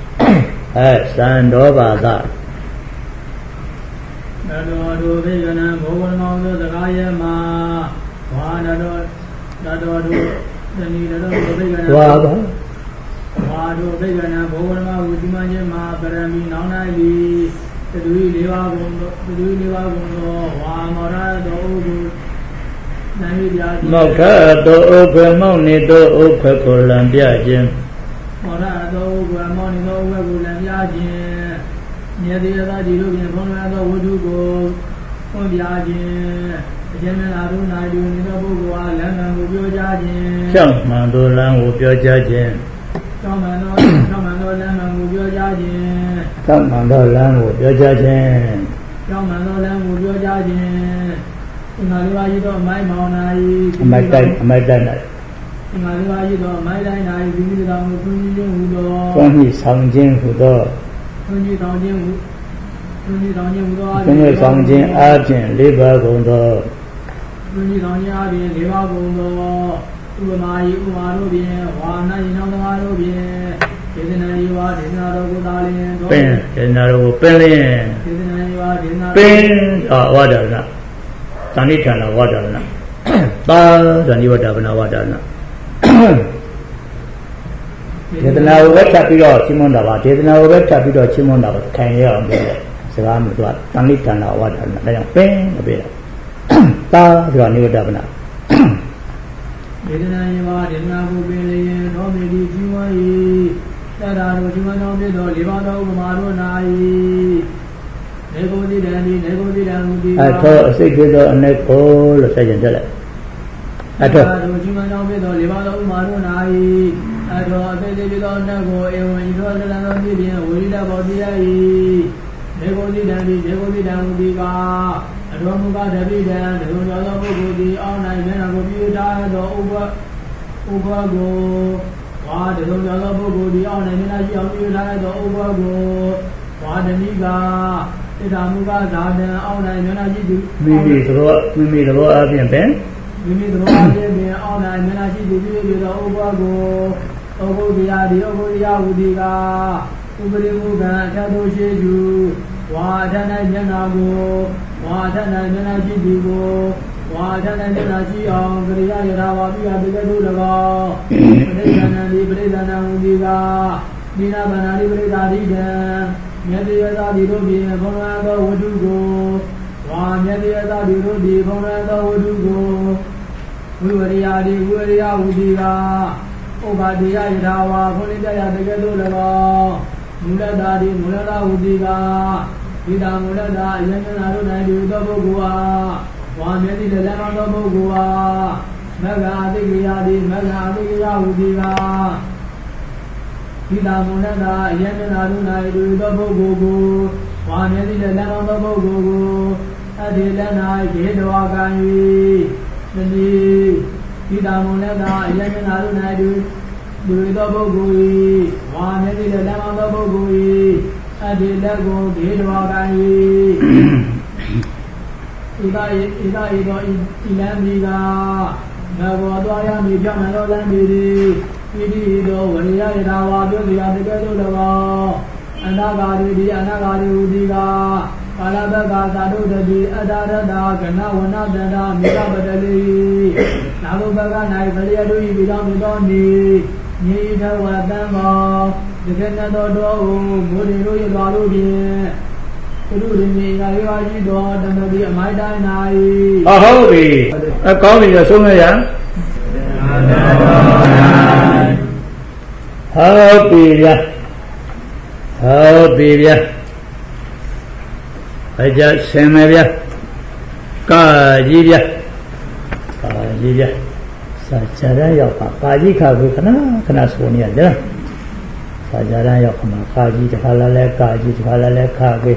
sando bata nado vegana bhovan maudo dagaya ma wa nado dani nado vegana wa do vegana bhovan ma udimanye ma parami naunai Tui Deva Gundo, Wamara Dogu, Moka do Moni do Kulandiajin. Mora do Moni do Kulandiajin. Nedia Dilu, Ponado Wudugo, Pondiajin, General Aruna, Nidabugua, Lana Gujajin. Some Mandolan will be judging. Tomano Lana Gujajin. Come on, the land with your judging. Come on, the land with your judging. In Aliva, my Maunai, my dad. In Aliva, my line, give me down the Punji When he's Sangjin Hudo, Punji Sangjin Arjin, Liver Gundo, Punji Danya, Liva Gundo, Umai, Umarubi, Wana, Inamarubi. Pen, Genaro Pelin, Pen, Wadana, Sanitana Wadana, Bal, and you would have an Wadana. Did now wet Tapio, Chimonda, did now wet Tapio, Chimonda, 10 years on the Salam, Sanitana Wadana, Pen, a bit. Bal, and you would have an Tadaro Jimano Mido, Livano, Maro Nai, Nego di Dandy, I told a secret and Neko, the second teller. I told Jimano Mido, Livano, Maro Nai, I told a Davido Nago, and you told the Landian, Willa Bodi, Nego di Dandy, I don't know David and the Royal all night, then I will be died over go. Why the Lobo the on and I you like the overgo? Why the Niga? The Amuga garden all night when I do. Maybe the road up in pen? We meet the road all night when I do the overgo. Over the Udiga, Uberimuga, Tado Jeju, why then I Yanago, why then I Menajigo. Why don't I see on the Yarawa? We are the Dulaga, Breda, Udiga, Nina Banari Breda, Media Dirobi, Bonada would go, one Media Dirobi, Bonada would go, Uria Udiga, Obadia Yarawa, Polida the Dulaga, Mulada Udiga, Ida Mulada, Yanana, do double Goa. One many the lemon of Mogua, Maga Digia Udiga, Hida Munana, Yemen Aruna, do the Bogo, one many the lemon of Mogo, Adilana, Gedoagani, Hida Munana, Yemen Aruna, do the Bogo, one many the lemon of Mogo, Adilago, Gedoagani. Ida Ilamiga, Navodoya, Mijamano Lambidi, Idido, Varia, Wadia, the Gadula, Anagari, Udiga, Kalabaga, Dadi, Adada, Ganawana, Mirabadali, Nalubaga, Nigeria, Vidami, Nita, Wadama, the Canado, Muriru, Galudi. I Ahobi, a calling a summer. Hobia, I just Samaria, Kajidia, Sajara, Kajika, Kanaswonia, Sajara, Kaji, Halale, Kaji, Halale, Kaji.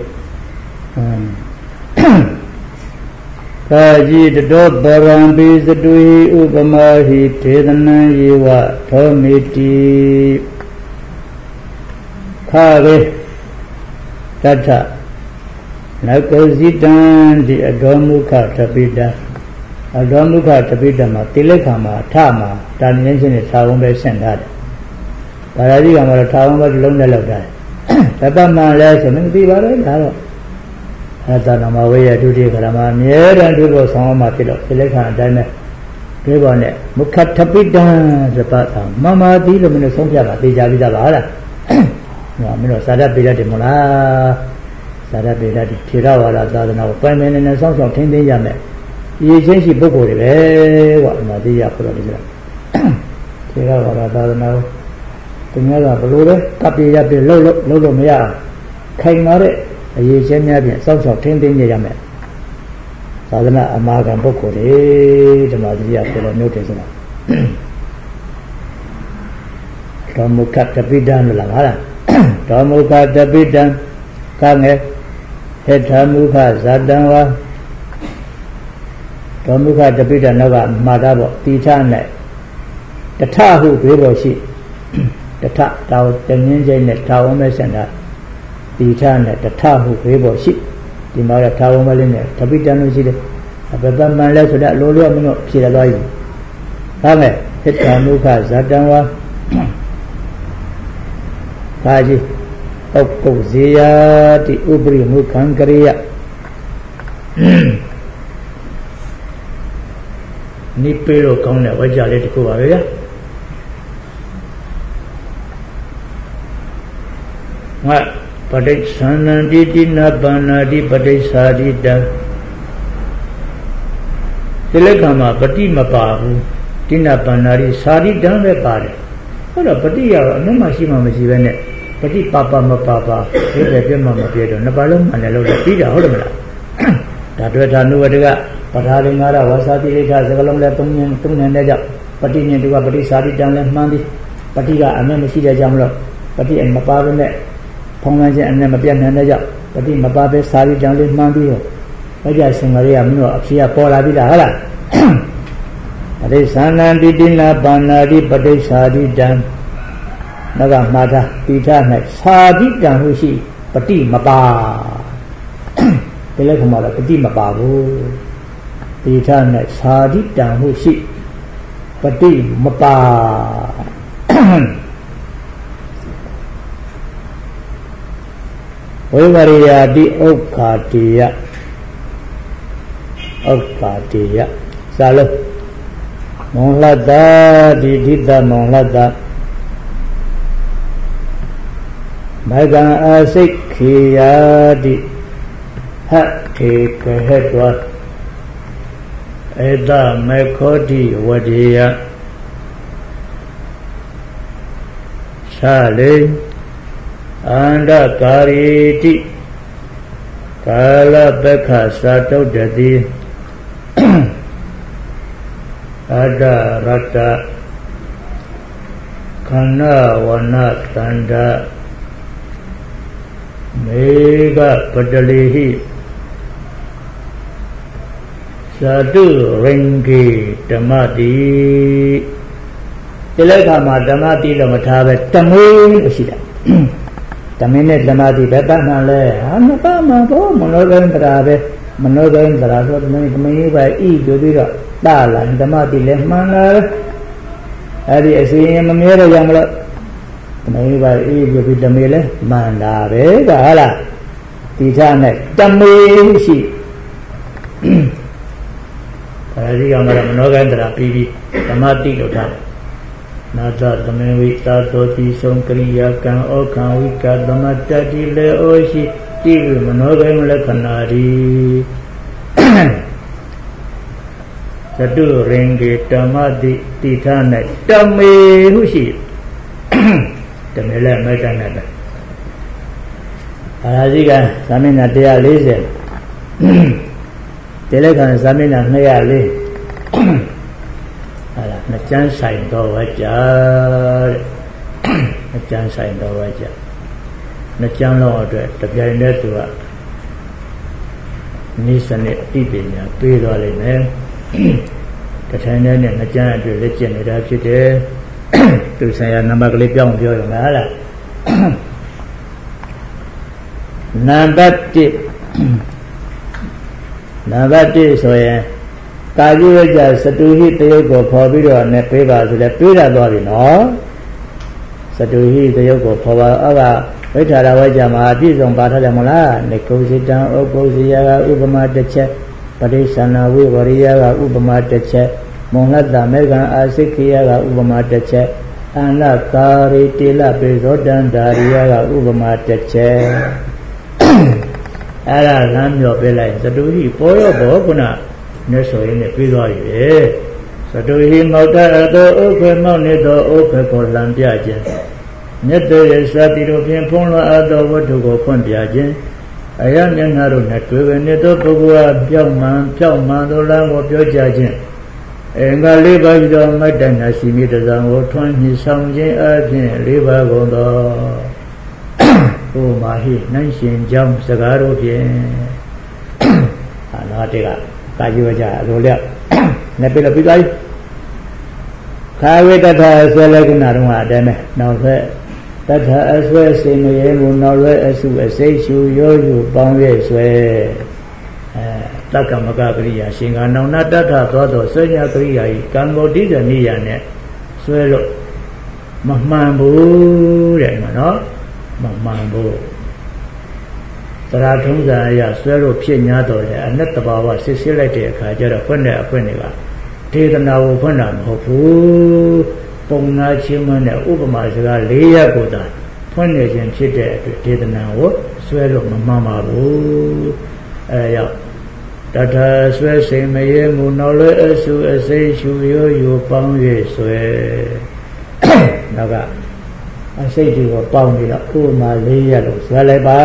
Kaji the dog Barambi the Dui Ubamahi Tedana Yiwa Tomiti Kage Tata နောက်ကုဇိတံဒီအတော်မုခတပိတံအတော်မုခတပိတံမှာတိလက်ခံမှာထမှာတာဉ္ဇင်းနဲ့သာဝံပဲဆင့်ထားတယ်ပါဠိကမှာတော့သာဝံပဲလုံးနဲ့လောက်တာတပတ်မှလဲဆိုမသိပါဘူးဒါတော့အတ္တနာမဝေယဒုတိယကရမအမြဲတမ်းတွေ့ဖို့ဆောင်မှာဖြစ်တော့တိလက်ခံအတိုင်းပဲတွေ့ပါနဲ့မုခတပိတံသပတ်သာမမသီလို့မင်းတို့ဆုံးဖြတ်ပါသိကြပြီးသားပါဟုတ်လားမင်းတို့သာရပိရတ်တယ်မလားသာရပိရတ်ထေရဝါဒသာသနာကိုပိုင်ပိုင်နဲ့စောင့်ရှောက်ထိန်းသိမ်းရမယ်ရည်ချင်းရှိပုဂ္ဂိုလ်တွေပဲကွာအမှန်တရားပြောလို့ဆိုတာထေရဝါဒသာသနာကိုသူများကဘလို့လဲကပ်ပြရပြလှုပ်လို့မရခိုင်မာတဲ့အရေးချင်းများဖြင့်စောင့်ရှောက်ထိန်းသိမ်းရမယ်သာသနာအမာခံပုဂ္ဂိုလ်တွေဓမ္မတရားပြောလို့မျိုးတယ်ဆိုတာတော်မုခတပိတံလို့လားဟာလားတော်မုခတပိတံကငယ်ဟေထမုခဇာတံဝါတော်မုခတပိတံနောက်ကမှာတာပေါ့တိထနဲ့တထဟုဘေးပေါ်ရှိတထတောင်းတငင်းချင်းနဲ့ထာဝံမဲ့ဆန္ဒတိထနဲ့တထဟုဘေးပေါ်ရှိဒီမှာကထာဝံမဲ့လေးနဲ့တပိတံလို့ရှိတယ်အပပမှန်လဲဆိုတော့လိုလိုမင်းတို့ဖြေရသွားပြီဒါမဲ့ဟေထမုခဇာတံဝါခါကြီးဥပ္ပုဇေယတိဥပရိမုခံကရိယနိပေရောကောင်းတဲ့ဝါကြလေးတစ်ခုပါပဲဗျာငါပဋိသန္နတိတိနပါဏာတိပဋိသာတိတံဒီလက္ခဏာမှာပฏิမပါဘူးတိနပါဏာတိသာတိတံပဲပါတယ်ဟုတ်တော့ပฏิရတော့အမျက်မှရှိမှမရှိပဲနဲ့ပฏิပါပမပါပါဒီပဲပြတ်မှမပြည့်တော့နှစ်ပါးလုံးမှလည်းလို့ပြီးတာဟုတ်တယ်မလားဒါတွေ့တာနုဝတ္တကပဋ္ဌာရိငါရဝါစာတိရိဋ္ဌစကလုံးလည်းသုံးဉဏ်တဲ့ကြောင့်ပฏิဉ္တုကပฏิစာတိတံလည်းမှန်းပြီးပฏิကအမျက်မရှိတဲ့ကြောင့်မလို့ပฏิမပါဘဲနဲ့ဖုံးလန်းခြင်းအမျက်မပြတ်နိုင်တဲ့ကြောင့်ပฏิမပါဘဲစာတိတံလည်းမှန်းပြီးတော့ဘုရားရှင်ကလေးကမင်းတို့အဖြေကပေါ်လာပြီလားဟုတ်လားပဋိသန္နံတိတိနာပါဏာတိပဋိသာတိတံနောက်ကမှားတာတိထ၌သာတိတံဟုရှိပฏิမပါဒီလက်ခမှာတော့ပฏิမပါဘူးတိထ၌သာတိတံဟုရှိပฏิမပါဝိဝရိယာတိဥက္ခာတိယဥက္ခာတိယစာလုံးမောဟလတ္တတိဒိဋ္ဌမောဟလတ္တမေကံအာစိတ်ခေယာတိဟထေကဟေတောဧတမေခောတိဝတိယသာလေအန္တကာရီတိကာလပက္ခသာတုတ္တတိအတ္တရတ္တခန္ဓာဝနတန္တမေဃပတလိဟိသတုရိင်္ဂေဓမ္မတိဒီလက်ခါမှာဓမ္မတိလို့မထားပဲတမေလို့ရှိတယ်တမင်းနဲ့ဓမ္မတိပဲတတ်မှန်လဲဟာမတတ်မှန်ဘောမနောကံတရာပဲမနောကံတရာဆိုတမင်းပဲဤပြောပြီးတော့တလာဓမ္မတိလည်းမှန်လားအဲ့ဒီအစီရင်မမြဲတော့ရမလို့တမင်းပဲဤပြောပြီးတမေလည်းမှန်တာပဲကဟုတ်လားတိထနဲ့တမေရှိအဲဒီကမှမနောကံတရာပြီးဓမ္မတိလို့ထားနာသသမေဝိသာတောတိဆုံးကရိယာကံဩခံဝိကသမတ္တိလေဩရှိတိမနောကံလက္ခဏာရီသတုရိင်္ဂေဓမ္မတိတိထ၌တမေဟုရှိတမေလည်းမတတ်နဲ့ပဲအာရဇိကသာမဏေ140တေလက္ခဏာသာမဏေ204အဲ့ဒါနှစ်ကျမ်းဆိုင်တော်ဝါကြတဲ့နှစ်ကျမ်းဆိုင်တော်ဝါကြနှစ်ကျမ်းလုံးအတွက်တပြိုင်တည်းသူကနိစ္စနဲ့အတိပညာပေးသွားလိမ့်မယ်တထိုင်နဲ့နှစ်ကျမ်းအတွက်လက်ကျင့်နေတာဖြစ်တယ်သူဆိုင်ရာနံပါတ်ကလေးပြောင်းပြောရမှာဟုတ်လားနံပါတ်1 နံပါတ်1ဆိုရင်ကာယဝိကြစတုဟိတယုတ်ကိုဖော်ပြီးတော့နဲ့ပေးပါဆိုလဲပေးရသွားပြီနော်စတုဟိတယုတ်ကိုဖော်ပါအောက်ကဝိထာရဝိကြမှာအပြည့်စုံပါထားတယ်မလားနေကုစိတံဥပုဇိယကဥပမာတစ်ချက်ပရိသနာဝိဝရိယကဥပမာတစ်ချက်မုံလတ္တမေကံအာစိခိယကဥပမာတစ်ချက်အနကာရိတိလပိဇောတံဒါရိယကဥပမာတစ်ချက်အဲ့ဒါလမ်းမြော်ပေးလိုက်စတုဟိပေါ်ရောဘောခုနနဲ့ဆိုရင်လည်းပြီးသွားပြီပဲစတုဟိမောတ္တအတောဥခေမောက်နေသောဥခေကိုလံပြခြင်းမြတ်တဲ့စတိတို့ဖြင့်ဖုံးလွှမ်းအပ်သောဝတ္ထုကိုဖွင့်ပြခြင်းအယမျက်နှာတို့နဲ့တွေ့ပဲနေသောပုဂ္ဂိုလ်အားပြောင်းမှန်သောလမ်းကိုပြောကြခြင်းအင်္ဂါ၄ပါးရှိသောမတ္တနာရှိမိတဇံကိုထွန်းညှိဆောင်ခြင်းအပြင်၄ပါးကုန်သောဘုမာဟိနိုင်ရှင်ကြောင်းစကားတို့ဖြင့်နာတေကကာယဝကြလိုလျက်နဲ့ပြလို့ပြီးသွားပြီခာဝေတ္ထအဆွဲလည်းခုနတုန်းကအတဲမဲ့နောက်ဆက်တထအဆွဲစေမရေမူနောက်လွဲအစုအစိတ်ရှူရောယူပေါင်းရဲ့ဆွဲတက္ကမကပရိယာရှင်ကနောင်နာတထသောသောဆွဲညာပရိယာဤကံကိုတိဇနိယနဲ့ဆွဲလို့မမှန်ဘူးတဲ့နော်မမှန်ဘူးသရထုံးစာအရဆွဲလို့ဖြစ်냐တော့လေအနတ်တဘာဝစစ်ဆေးလိုက်တဲ့အခါကျတော့ဖွင့်တဲ့အဖွင့်တွေကဒေသနာကိုဖွင့်တာမဟုတ်ဘူးပုံနာချင်းမနဲ့ဥပမာစကား၄ရပ်ကိုသာဖွင့်နေခြင်းဖြစ်တဲ့အတွက်ဒေသနာကိုဆွဲလို့မမှန်ပါဘူးအဲဒါကြောင့်တထဆွဲစိမ်မရေမူနောက်လွဲအစုအစိတ်ရှူရိုးယူပေါင်း၍ဆွဲနောက်ကအစိတ်တွေကိုပေါင်းပြီးတော့ဥပမာ၄ရပ်လို့ဆွဲလိုက်ပါ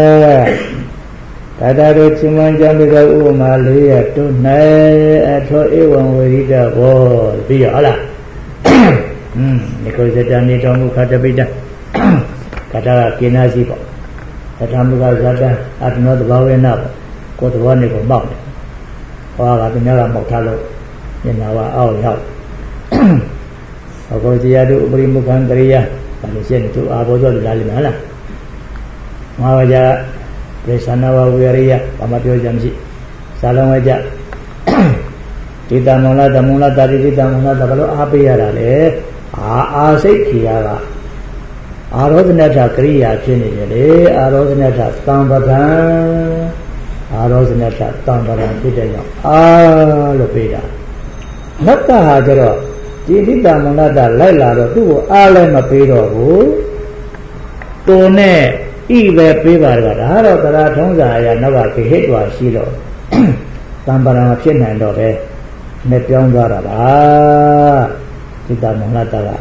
ဒါတာတို့ချင်းမှန်ကြပြီးတော့ဥပမာ၄ရပ်တို့၌အထောဧဝံဝရိဒဘောပြီးရဟုတ်လားဒီကိုစတဏိတော်မူခတပိတကတာကကိနာစီပေါ့သထမုကဇာတအတ္တနောတဘာဝေနပေါ့ကိုယ်တော်နေကိုမောက်တယ်ဟောကသူများကမောက်ထားလို့ညနာဝအောက်ရောက်အကောဇိယတုဥပရိမုခံကရိယာဘာလို့ရှင်းသူအာဘောဇောလာလိမ့်မယ်ဟုတ်လားငါဝကြဒေသနာဝဝေရိယဘာမှပြောကြမရှိဇာလုံးဝကြဒီတမုံလာတမုံလာတာတိတမုံလာတဘလို့အားပေးရတာလေအာစိတ်ခိယကအာရောဒနထကရိယာဖြစ်နေတယ်လေအာရောဒနထသံပဒံအာရောဒနထသံပဒံဖြစ်တဲ့ကြောင့်အာလို့ပေးတာနတ်ကဟာကျတော့ဒီတိတမုံလာတာလိုက်လာတော့သူ့ကိုအားလည်းမပေးတော့ဘူးတုံနဲ့ဤပဲပေးပါတော့ဒါတော့သရထုံးစာအရာနောက်ကခေဟိတွာရှိတော့သံပဒံဖြစ်နိုင်တော့ပဲနဲ့ပြောင်းသွားတာပါစိတ္တမုံလာတာက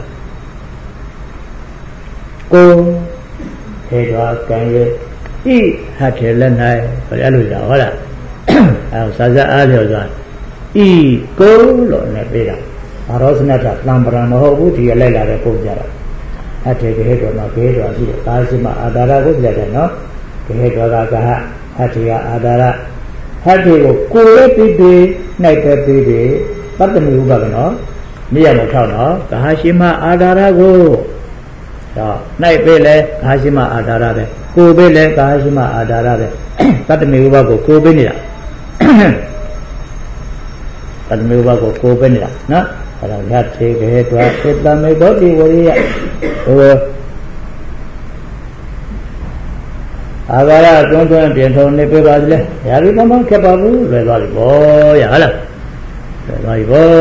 ကိုခေတော်ကံရဲ့ဤဟတ်တယ်လက်၌အဲ့လိုကြာဟုတ်လားအဲ့စာစအားလျော်စွာဤကိုလို့နဲ့ပြေးတာအာရောစနတသံပရမဟုတ်ဘူးဒီလိုက်လာတဲ့ပုံကြတာဟတ်တယ်ခေတော်မှာခေတော်ရှိတယ်ကာရှိမအာဒါရကိုပြတယ်နော်ခေတော်ကကဟဟတ်တယ်ကအာဒါရဟတ်တယ်ကိုလေးပြီးပြီးနိုင်ပဲပြီးပြီးပတ္တမီဥပကနော်မြည့်ရမထောက်နော်ကဟရှိမအာဒါရကိုတော့နိုင်ပဲလေကာရှိမအာဒါရပဲကိုပဲလေကာရှိမအာဒါရပဲပတ္တမီဥပကိုပဲနေတာပတ္တမီဥပကိုပဲနေတာနော်အဲ့ဒါရသေးခဲတွာသတ္တမေဘောတိဝရိယဟိုအာဂါရတွန်းတွန်းပြင်ထုံနေပြပါသလဲရာဒီကမှခက်ပါဘူးလွယ်သွားပြီဘောရဟလားလွယ်သွားပြီဘော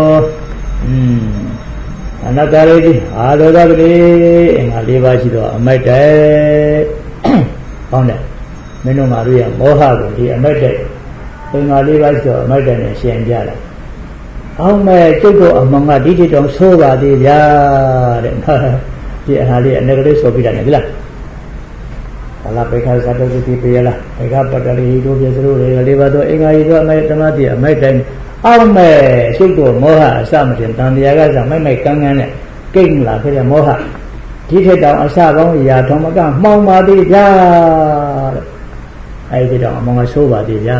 အနတ္တရိတိအာလောကပတိအင်္ဂါ၄ပါးရှိတော့အမိုက်တဲဟောင်းတယ်မင်းတို့မာတို့ရမောဟကိုဒီအမိုက်တဲအင်္ဂါ၄ပါးရှိတော့အမိုက်တဲနဲ့ရှင်းကြတာအောင်မဲ့ကျုပ်တို့အမှန်ကဒီတိတောင်ဆိုးပါသေးဗျာတဲ့ဒီအဟာလေးအနေကလေးဆိုပြတာနဲ့ဒီလားဘာလာပေခါသတ္တတိပေလားပေခါပတ္တရိတို့ပြစလို့လေးပါတော့အင်္ဂါရီတို့အမိုက်တမတိအမိုက်တိုင်းအောင်မဲ့ကျုပ်တို့မောဟအစမတင်တန်တရားကစမိုက်ကန်းကန်းနဲ့ကိတ်လာခဲ့တဲ့မောဟဒီထက်တောင်အစပေါင်းရာထုံမကမှောင်ပါသေးဗျာတဲ့အဲဒီတော့အမှန်ကဆိုးပါသေးဗျာ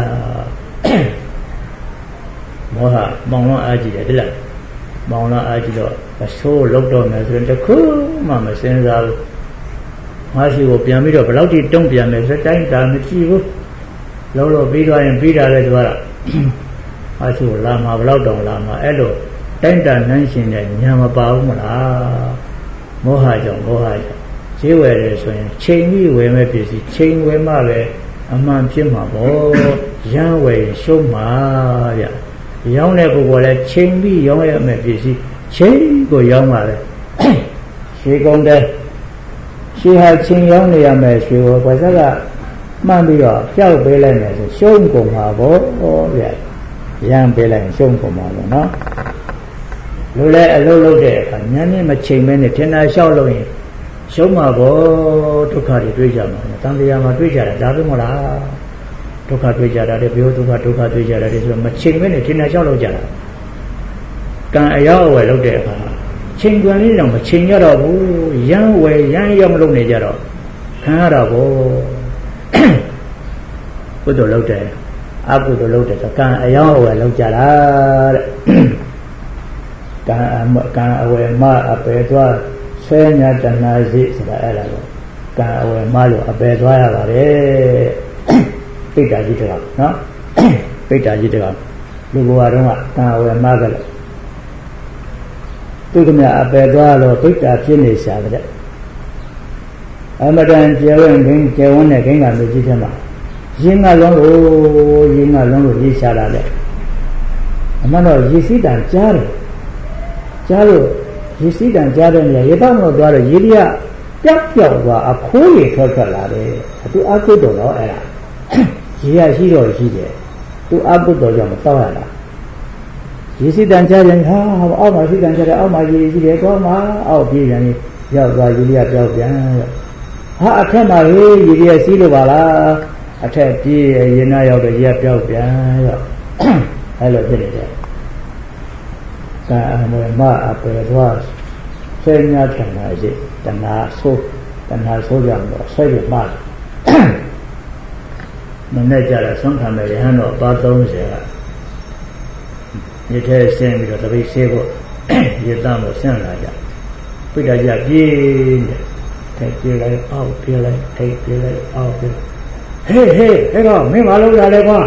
မောဟမောင်လွန်အားကြီးတယ်ဒီလားမောင်လွန်အားကြီးတော့အဆိုးလောက်တော့မယ်ဆိုရင်တခုမှမစင်စားဘူးငါရှိကိုပြန်ပြီးတော့ဘယ်လောက်ထိတုံ့ပြန်မယ်ဆိုတိုင်းဒါမကြည့်ဘူးလို့ပြီးသွားရင်ပြီးတာပဲသူကတော့အဆူလာမှာဘလောက်တောင်လာမှာအဲ့လိုတိုင်းတာနှမ်းရှင်တဲ့ညာမပါဘူးမလားမောဟကြောင့်ဈေးဝယ်တယ်ဆိုရင်ချိန်ပြီးဝယ်မဲ့ပစ္စည်းချိန်ဝယ်မှပဲအမှန်ဖြစ်မှာပေါ့ရမ်းဝယ်ရှုံးမှာဗျရောင်းတဲ့ပုဂ္ဂိုလ်လည်းချိန်ပြီးရောင်းရမယ့်ပစ္စည်းချိန်ကိုရောင်းပါလေရွှေကုန်တဲ့ရွှေဟာချိန်ရောင်းနေရမယ်ရွှေကိုဘာသာကမှန်ပြီးတော့ကြောက်ပေးလိုက်မယ်ဆိုရှုံးကုန်မှာပေါ့ဗျရမ်းပေးလိုက်ရှုံးကုန်မှာပေါ့နော်လူလည်းအလုပ်လုပ်တဲ့အခါညနေမချိန်မဲနဲ့ထင်တာလျှောက်လို့ရင်ရှုံးမှာပေါ့ဒုက္ခတွေတွေ့ကြမှာတန်တရားမှာတွေ့ကြတယ်ဒါပဲမဟုတ်လားဒုက္ခတွေ့ကြတာတဲ့ဘယ်လိုဒုက္ခတွေ့ကြတာတဲ့ဆိုတော့မချိန်မဲနဲ့ထင်တာလျှောက်လို့ကြတာကံအရောက်အဝယ်လုပ်တဲ့အခါချိန်ခွင်လေးတော့မချိန်ရတော့ဘူးရမ်းဝယ်ရမ်းရောက်မလုပ်နေကြတော့ခံရတော့ဘောကုသိုလ်လုပ်တယ်အကုသိုလ်လုပ်တယ်ဆိုကံအရောက်အဝယ်လုပ်ကြတာတဲ့ကံအဝယ်မအပယ်သွားဆွဲညာတဏှာစိဆိုတာအဲ့ဒါကိုကံအဝယ်မလို့အပယ်သွားရပါတယ်ပိဋ္ဌာကြီးတကောင်နော်ပိဋ္ဌာကြီးတကောင်လူဘဝတုန်းကကံအဝယ်မကလည်းသူကမြအပယ်သွားတော့ပိဋ္ဌာဖြစ်နေရှာတဲ့အမတန်ကျေဝန်းခြင်းကျေဝန်းတဲ့ဂိမ်းကမျိုးကြီးထဲမှာရင်းကလုံးလို့ရေးရှာတာလေအမှန်တော့ရည်စည်းတန်ကြားတယ်ကြားလို့ရည်စည်းတန်ကြားတဲ့နေရာရေတောက်မလို့သွားတော့ရေဒီကပျောက်သွားအခိုးတွေထွက်လာတယ်သူအကုသိုလ်တော့အဲ့ဒါရေရရှိတော့ရှိတယ်သူအကုသိုလ်ကြောင့်မတောက်ရတာရည်စည်းတန်ကြားရင်ဟာအောက်မှာရှိတန်ကြားတယ်အောက်မှာရေရှိတယ်တော့မှအောက်ပြေးရင်ရောက်သွားရေဒီကပျောက်ပြန်ဟာအထက်မှာရေဒီကစီးလို့ပါလားအထက်ပြေးရေနာရောက်တော့ရေကပျောက်ပြန်ရောက်အဲ့လိုဖြစ်နေတယ်ကံအမွေမအပယ်သွားဆွေညာတဏှာရှိတဏှာဆိုးကြောင့်တော့ဆွဲပြမှာမနဲ့ကြတော့ဆုံးခံမယ်ရဟန်းတော့ပါ30ကမြေထဲဆင်းပြီးတော့တပိတ်ဆေးဖို့ရေတမ်းဖို့ဆင်းလာကြပိဋကကြပြေးနေတယ်ပြေးလိုက်အောက်ပြေးလိုက်ထိတ်ပြေးလိုက်အောက်ပြေးဟေးအဲ့တော့မင်းမလုပ်ရလဲကွာ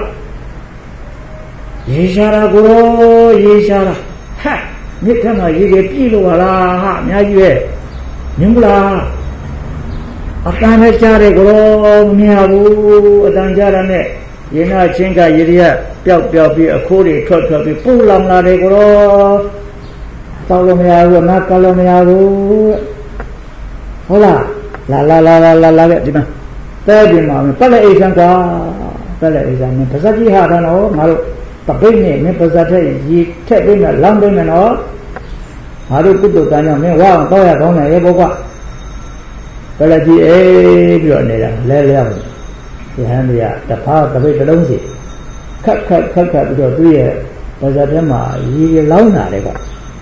ရေရှာတာကိုရေရှာတာဟာမြစ်ထက်မှာရေတွေပြည့်လို့ပါလားဟာအများကြီးပဲမြင်မလားအတန်နဲ့ကြားတယ်ကိုမမြင်ဘူးအတန်ကြားတာနဲ့ရေနာချင်းကရေတွေကပျောက်ပြီးအခိုးတွေထွက်ပြီးပူလောင်လာတယ်ကိုတောက်လို့မရဘူးနားကလို့မရဘူးဟုတ်လားလာခဲ့ဒီမှာတဲဒီမှာပတ်လက်အိတ်ဆန်းကွာပတ်လက်အိတ်ဆန်းနဲ့ပါဇက်ကြီးဟာတော့ငါတို့တပိတ်နဲ့မင်းပါဇက်ထက်ရေထက်ပြီးမှလောင်းပြီးမှနော်ငါတို့ကုသိုလ်ကံကြောင့်မင်းဝအောင်တော့ရကောင်းတယ်ရေဘောကပလက်ကြီးအေးပြီးတော့နေတာလဲရဟန်းတွေကတဖာတပိတ်တစ်လုံးစီခတ်ပြီးတော့သူ့ရဲ့ပါဇက်ထဲမှာရေလောင်းတာလေကွာ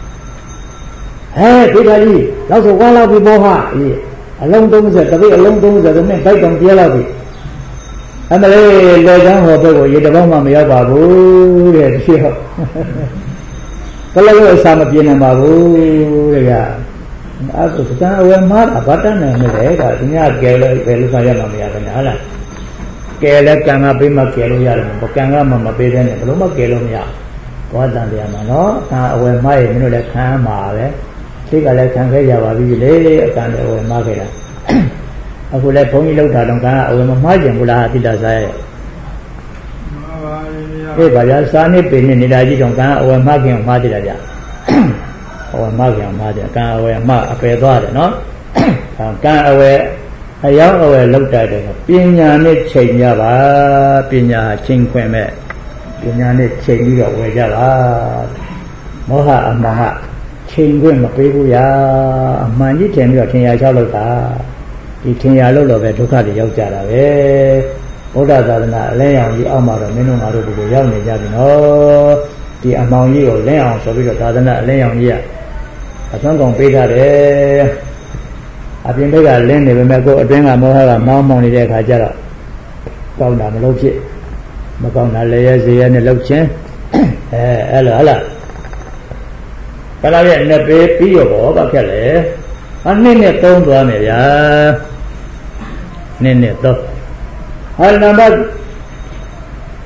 ဟဲ့ဒီကကြီးလောက်ဆိုဝါလောက်ပြီးဘောဟာအေးအလုံး30တပိတ်အလုံး30ဆိုမင်းဘိုက်တောင်ပြဲလောက်ပြီအမလေးလေချမ်းဟောဘက်ကိုရေတပေါင်းမှမရောက်ပါဘူးတဲ့ဖြစ်ဟုတ်ကလေးကအစာမပြင်းနိုင်ပါဘူးတဲ့ကအဲ့ဒါကံအဝယ်မှားတာဗတ်တတ်နိုင်မယ်တဲ့ကဒီညကဲလဲပဲလို့ခါရမှာမရဘူးနော်ဟုတ်လားကဲလဲကံကပေးမှကဲလို့ရတယ်မကံကမှမပေးတဲ့နဲ့ဘလို့မှကဲလို့မရဘောတန်တရားမှာနော်ကံအဝယ်မှားရင်မင်းတို့လည်းခံမှာပဲသိကလည်းခံခဲ့ကြပါပြီလေအကံလည်းအဝယ်မှားခဲ့တာအခုလည်းဘုန်းကြီးလောက်တာတော့ကံကအဝယ်မမှားကျင်ဘူးလားတိတ္တစားရဲ့မှားပါရဲ့ဗျာဗျာစားနေပင်နေနေတာကြီးတော့ကံအဝယ်မှားခင်မှားကြတာဗျာအဝယ်မှားခင်မှားကြကံအဝယ်မှားအပယ်သွားတယ်နော်ကံအဝယ်အရောက်အဝယ်လောက်တာတယ်ပညာနဲ့ချိန်ကြပါပညာချိန်ခွင့်မဲ့ပညာနဲ့ချိန်ပြီးတော့ဝယ်ကြပါမောဟအမှန်ကချိန်ခွင့်မပေးဘူးရာအမှန်ကြီးချိန်ပြီးတော့ထင်ရချောက်လောက်တာဒီထင်ရလို့တော့ပဲဒုက္ခတွေရောက်ကြတာပဲဗုဒ္ဓသာသနာအလဲအောင်ကြီးအောက်မှာတော့မင်းတို့ငါတို့ဒီလိုရောက်နေကြပြီနော်ဒီအမောင်ကြီးကိုလဲအောင်ဆိုပြီးတော့သာသနာအလဲအောင်ကြီးကအစွမ်းကုန်ပေးထားတယ်အပြင်ဘက်ကလင်းနေပေမဲ့ကိုယ်အတွင်းကမောဟကမောင်းနေတဲ့အခါကျတော့ကောင်းတာမလုပ်ဖြစ်မကောင်းတာလည်းရဲစေရဲနဲ့လုပ်ချင်းအဲ့လိုဟုတ်လားဘယ်လိုလဲနှစ်ပေးပြီးရောဘာဖြစ်လဲအနှစ်နဲ့သုံးသွားမယ်ဗျာနှစ်နဲ့သုံးဟာနံပါတ်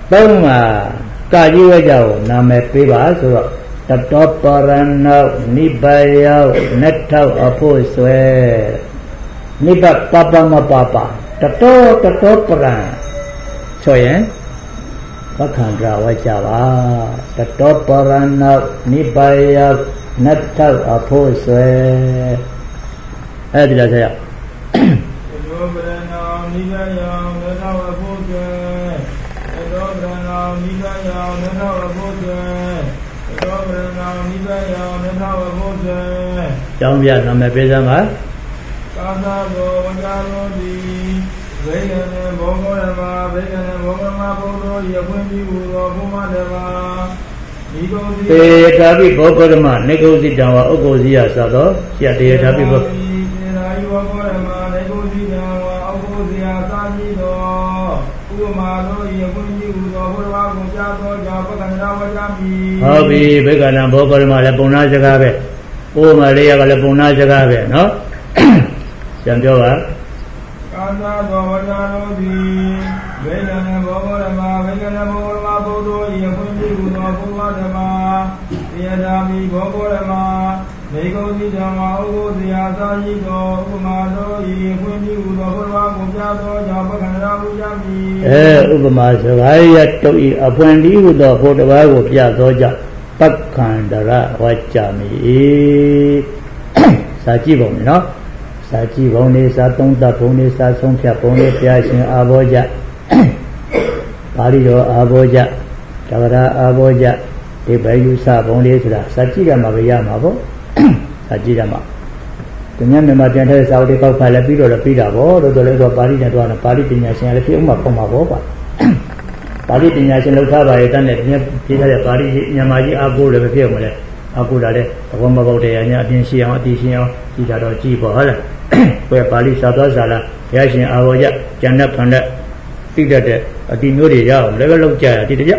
သုံးမှာကာကြီးဝဲကြောနာမည်ပေးပါဆိုတော့တတောပရဏောနိဗ္ဗာယောနတ်ထောက်အဖို့ဆွဲနိဗ္ဗပပမပပတတောပရံဆိုရင်ဘခန္ဓာဝဲကြပါတတောပရဏောနိဗ္ဗာယောနတ်ထောက်အဖို့ဆွဲအဲ့ဒီလားဆက်ရတောပရဏောနိဗ္ဗာယောနတ်ထောက်အဖို့ဆွဲတောပရဏောနိဗ္ဗာယောနတ်ထောက်အဖို့ဆွဲတောပရဏောနိဗ္ဗာယောနတ်ထောက်အဖို့ဆွဲကျောင်းပြနာမည်ပေးစမ်းပါကာသဘောဝကြရောတိဝိယနေဘောဂောရမဝိယနေဘောဂမဘုဒ္ဓယခွင့်ပြုသောဘုမတဘာဤကုန်စီတေထာပိဘောဂရမနေကုစီတံဝဥက္ကိုစီယသသောဆရာတေထာပိဘောတေရာယဘောဂရမနေကုစီတံဝဥက္ကိုစီယသာတိသောဥပမာသောယခွင့်ပြုသောဘုရားကိုကြားသောကြောင့်ပကန္တဝကြမိဟုတ်ပြီဘေကနံဘောဂရမလည်းပုံနာစကားပဲဥပမာလေးရကလည်းပုံနာစကားပဲနော်ပြန်ပြောပါကာသသောဝကြရောတိဝိယနေဘောဂရမဝိယနေဘောဂမဘုဒ္ဓယခွင့်ပြုသောဘုရားဓမ္မတေရာမိဘောဂရမနေကုန်စီဓမ္မဥပ္ပဇေယသာယိတောဥပမာတော်ဤခွင့်ပြုသောဘုရားကိုကြားသောကြောင့်ပက္ခန္ဓာမှုရမည်ဥပမာစကားရတုတ်ဤအဖွင့်ဒီဟုသောဘုရားကိုပြသောကြောင့်ပက္ခန္ဓရဝါကြမည်စာကြည့်ပုံနော်စာကြည့်ပုံလေးစာသုံးသပ်ပုံလေးစာဆုံးဖြတ်ပုံလေးဘုရားရှင်အာဘောကြပါဠိတော်အာဘောကြတဂရအာဘောကြဒီဘယ်ယူစပုံလေးဆိုတာစာကြည့်ရမှာပဲရမှာပေါ့စာကြည့်ရမှာသူများမြန်မာပြန်တဲ့စာအုပ်တွေကောက်ဖတ်လဲပြီးတော့လည်းပြီးတာပေါ့လို့လည်းဆိုပါဠိနဲ့တော့ပါဠိပညာရှင်လည်းဖြစ်ဥမှာပုံမှာပေါ့ပါပါဠိပညာရှင်လောက်ထားပါရဲ့တန်းနဲ့ပြည့်ထားတဲ့ပါဠိမြန်မာကြီးအာကိုလည်းပဲဖြစ်မှာလဲအာကိုတာလည်းသဘောမပေါက်တဲ့အညာအပြင်ရှိအောင်အတိရှိအောင်ကြည့်တာတော့ကြည့်ပေါ့ဟုတ်လားဘယ်ပါဠိစာသွားစာလားဘုရားရှင်အာဘောကြကျန်တဲ့ဖန်တဲ့သိတတ်တဲ့အတိမျိုးတွေရအောင်လည်းပဲလောက်ကြရဒီတကြ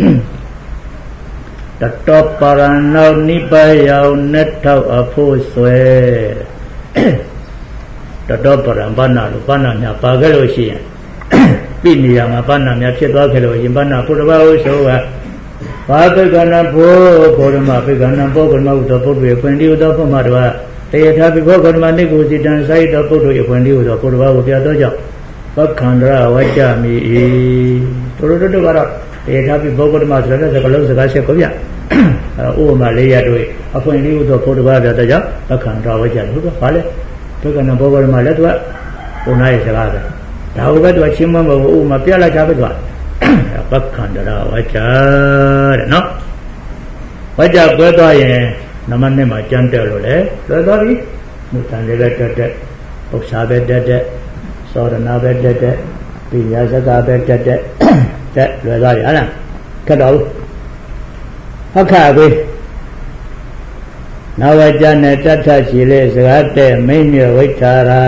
တတောပရဏောနိဗ္ဗာယောနတ်ထောက်အဖို့ဆွဲတတောပရံဘာနာလို့ဘာနာများပါခဲ့လို့ရှိရင်ပြိနေရမှာဘာနာများဖြစ်သွားခဲ့လို့ရင်ဘာနာဘုရားဝိဆိုကဘာပိကနာဘောဂေါရမပိကနာဘောဂေါရမဥသောပုဒ်တွေဖွင့်တိဥသောဘုမတော်တေထာပိဘောဂေါရမနိကုစီတံစာရိတောပုဒ်တို့ဖွင့်တိဥသောဘုရားကိုပြသောကြောင့်ပက္ခန္ဓရဝကြမိတို့ကတော့တေထာပိဘောဂေါရမဆိုတဲ့စကားလုံးစကားချက်ကိုပြဥပမာလေးရတို့အဖွင့်တိဥသောဘုရားပြသောကြောင့်ပက္ခန္ဓရဝကြမိဟုတ်ပါလေပိကနာဘောဂေါရမလည်းသူကဘုရားရဲ့စကားပဲဒါဟုတ်ပဲသူကချင်းမမဟုတ်ဥပမာပြလိုက်တာပဲသူကပက္ခန္ဓရဝကြတဲ့နော်ဝကြကွဲသွားရင်နမနဲ့မှာကြမ်းတက်လို့လေလွယ်သွားပြီမုတန်လည်းတက်တက်ပု္ပ္ပာပဲတက်တက်သောရဏပဲတက်တက်ပိညာစကားပဲတက်တက်တက်လွယ်သွားပြီဟုတ်လားခက်တော့ဟုတ်ခါပြီနဝကြနဲ့တထရှိလေစကားတဲ့မိညဝိထာရာ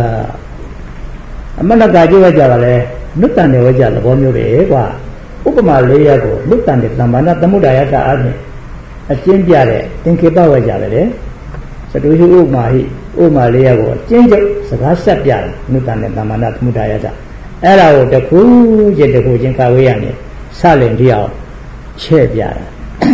အမနကကြည့်ဝကြပါလေနုတ္တန်တွေဝကြသဘောမျိုးပဲကွာဥပမာ၄ရပ်ကိုနုတ္တန်တွေသမ္မာနသမုဒ္ဒရာထအားဖြင့်အကျဉ်းပြတဲ့သင်္ခေပဝကြပဲလေစတုရှိဥပမာဟိဥပမာ၄ရပ်ကိုအကျဉ်းချုပ်စကားဆက်ပြတယ်နုတ္တန်တွေသမ္မာနသမုဒ္ဒရာထအဲ့ဒါကိုတစ်ခုချင်းကဝေးရမယ်စလင်တရားချဲ့ပြတာ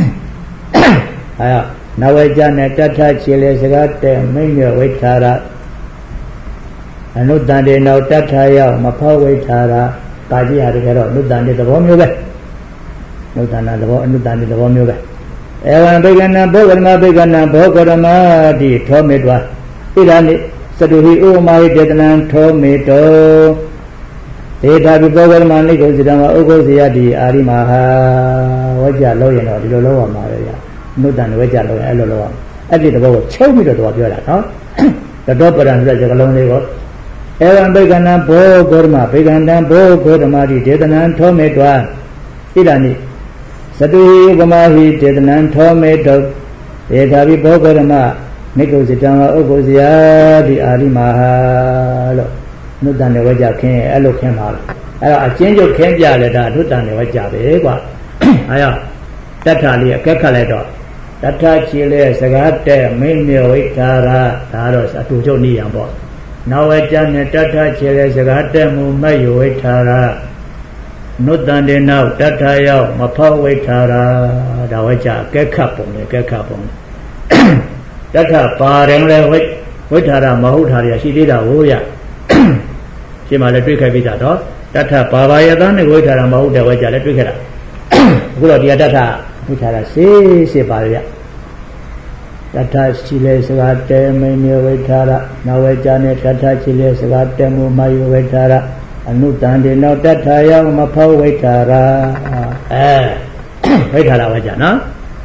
အဲ့နဝကြနဲ့တထချေလေစကားတဲ့မိညဝိထာရအနုတ္တန်တေနောက်တထရောက်မဖောက်ဝိထာရကာကြီးဟာတကယ်တော့အနုတ္တန်တေသဘောမျိုးပဲအနုတ္တန်သဘောအနုတ္တန်တေသဘောမျိုးပဲဧဝံဘေကနာဘောဂရမဘေကနာဘောဂရမတိထောမေတွာဣဒာနိစတုဟိဥမာဟိတေတနံထောမေတောဒေတာပိဘောဂရမနိဂုစိတံဝဥက္ကုဇေယတိအာရိမဟာဝကြလို့ရင်တော့ဒီလိုလုပ်ရမှာပဲဗျာအနုတ္တန်ဝကြလို့ရင်အဲ့လိုလုပ်ရမှာအဲ့ဒီသဘောကိုချုပ်ပြီးတော့ပြောတာနော်တတောပရံဆိုတဲ့စကားလုံးလေးကိုဧဝံဘေကနာဘောဂရမဘေကန္တံဘောဂရမတိဒေတနံထောမေတွာဣဒာနိစတုဟိဥပမာဟိတေတနံထောမေတောဒေတာပိဘောဂရမနိဂုစိတံဝဥက္ကုဇေယတိအာရိမဟာလို့နုတ္တန်တွေဝကြခင်းအဲ့လိုခင်းပါလားအဲ့တော့အချင်းချုပ်ခင်းပြလဲဒါနုတ္တန်တွေဝကြပဲကွာအဲ့တော့တထလေးအကက်ခတ်လိုက်တော့တထချီလဲစကားတဲ့မိမြေဝိထာရဒါတော့အတူချုပ်နေရန်ပေါ့နဝကြနဲ့တထချီလဲစကားတဲ့မူမတ်ယဝိထာရ Nutande now Tataya Mapa Waitara Dawaja Gekapon Gekapon Tata Paremle Waitara Mahutaria she did a woya she might electric habitato Tata Pavayadan Waitara Mahuta Waja electric Gudia Data Waitara se Baria Tata Chile Sagate Mania Waitara Nawajane Tata Chile Sagate Mumayu Waitara Anutande now Tataya Mapa Waitara Waitara Wajana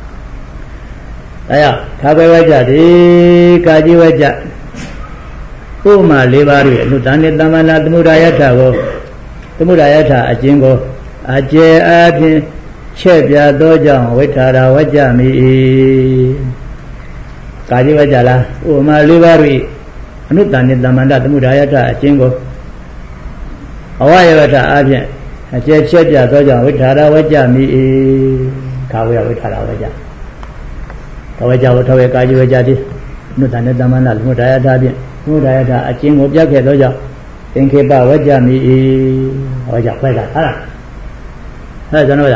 Aya Kabe Wajadi Kaji Waja Uma Livari Nutande Damana Murayata Ajingo Aje Abin Chebia Doja Waitara Wajami Kaji Wajala Uma Livari Nutande Damana Murayata Ajingo Awayavata Abin Aje Chebia Doja Waitara Wajami Kawaya Waitara Waja Tawaja Tawe Kaji Wajadi Nutande Damana Murayata Murayata Ajingo Jake Doja Think about what Jamie or Japela. That's another.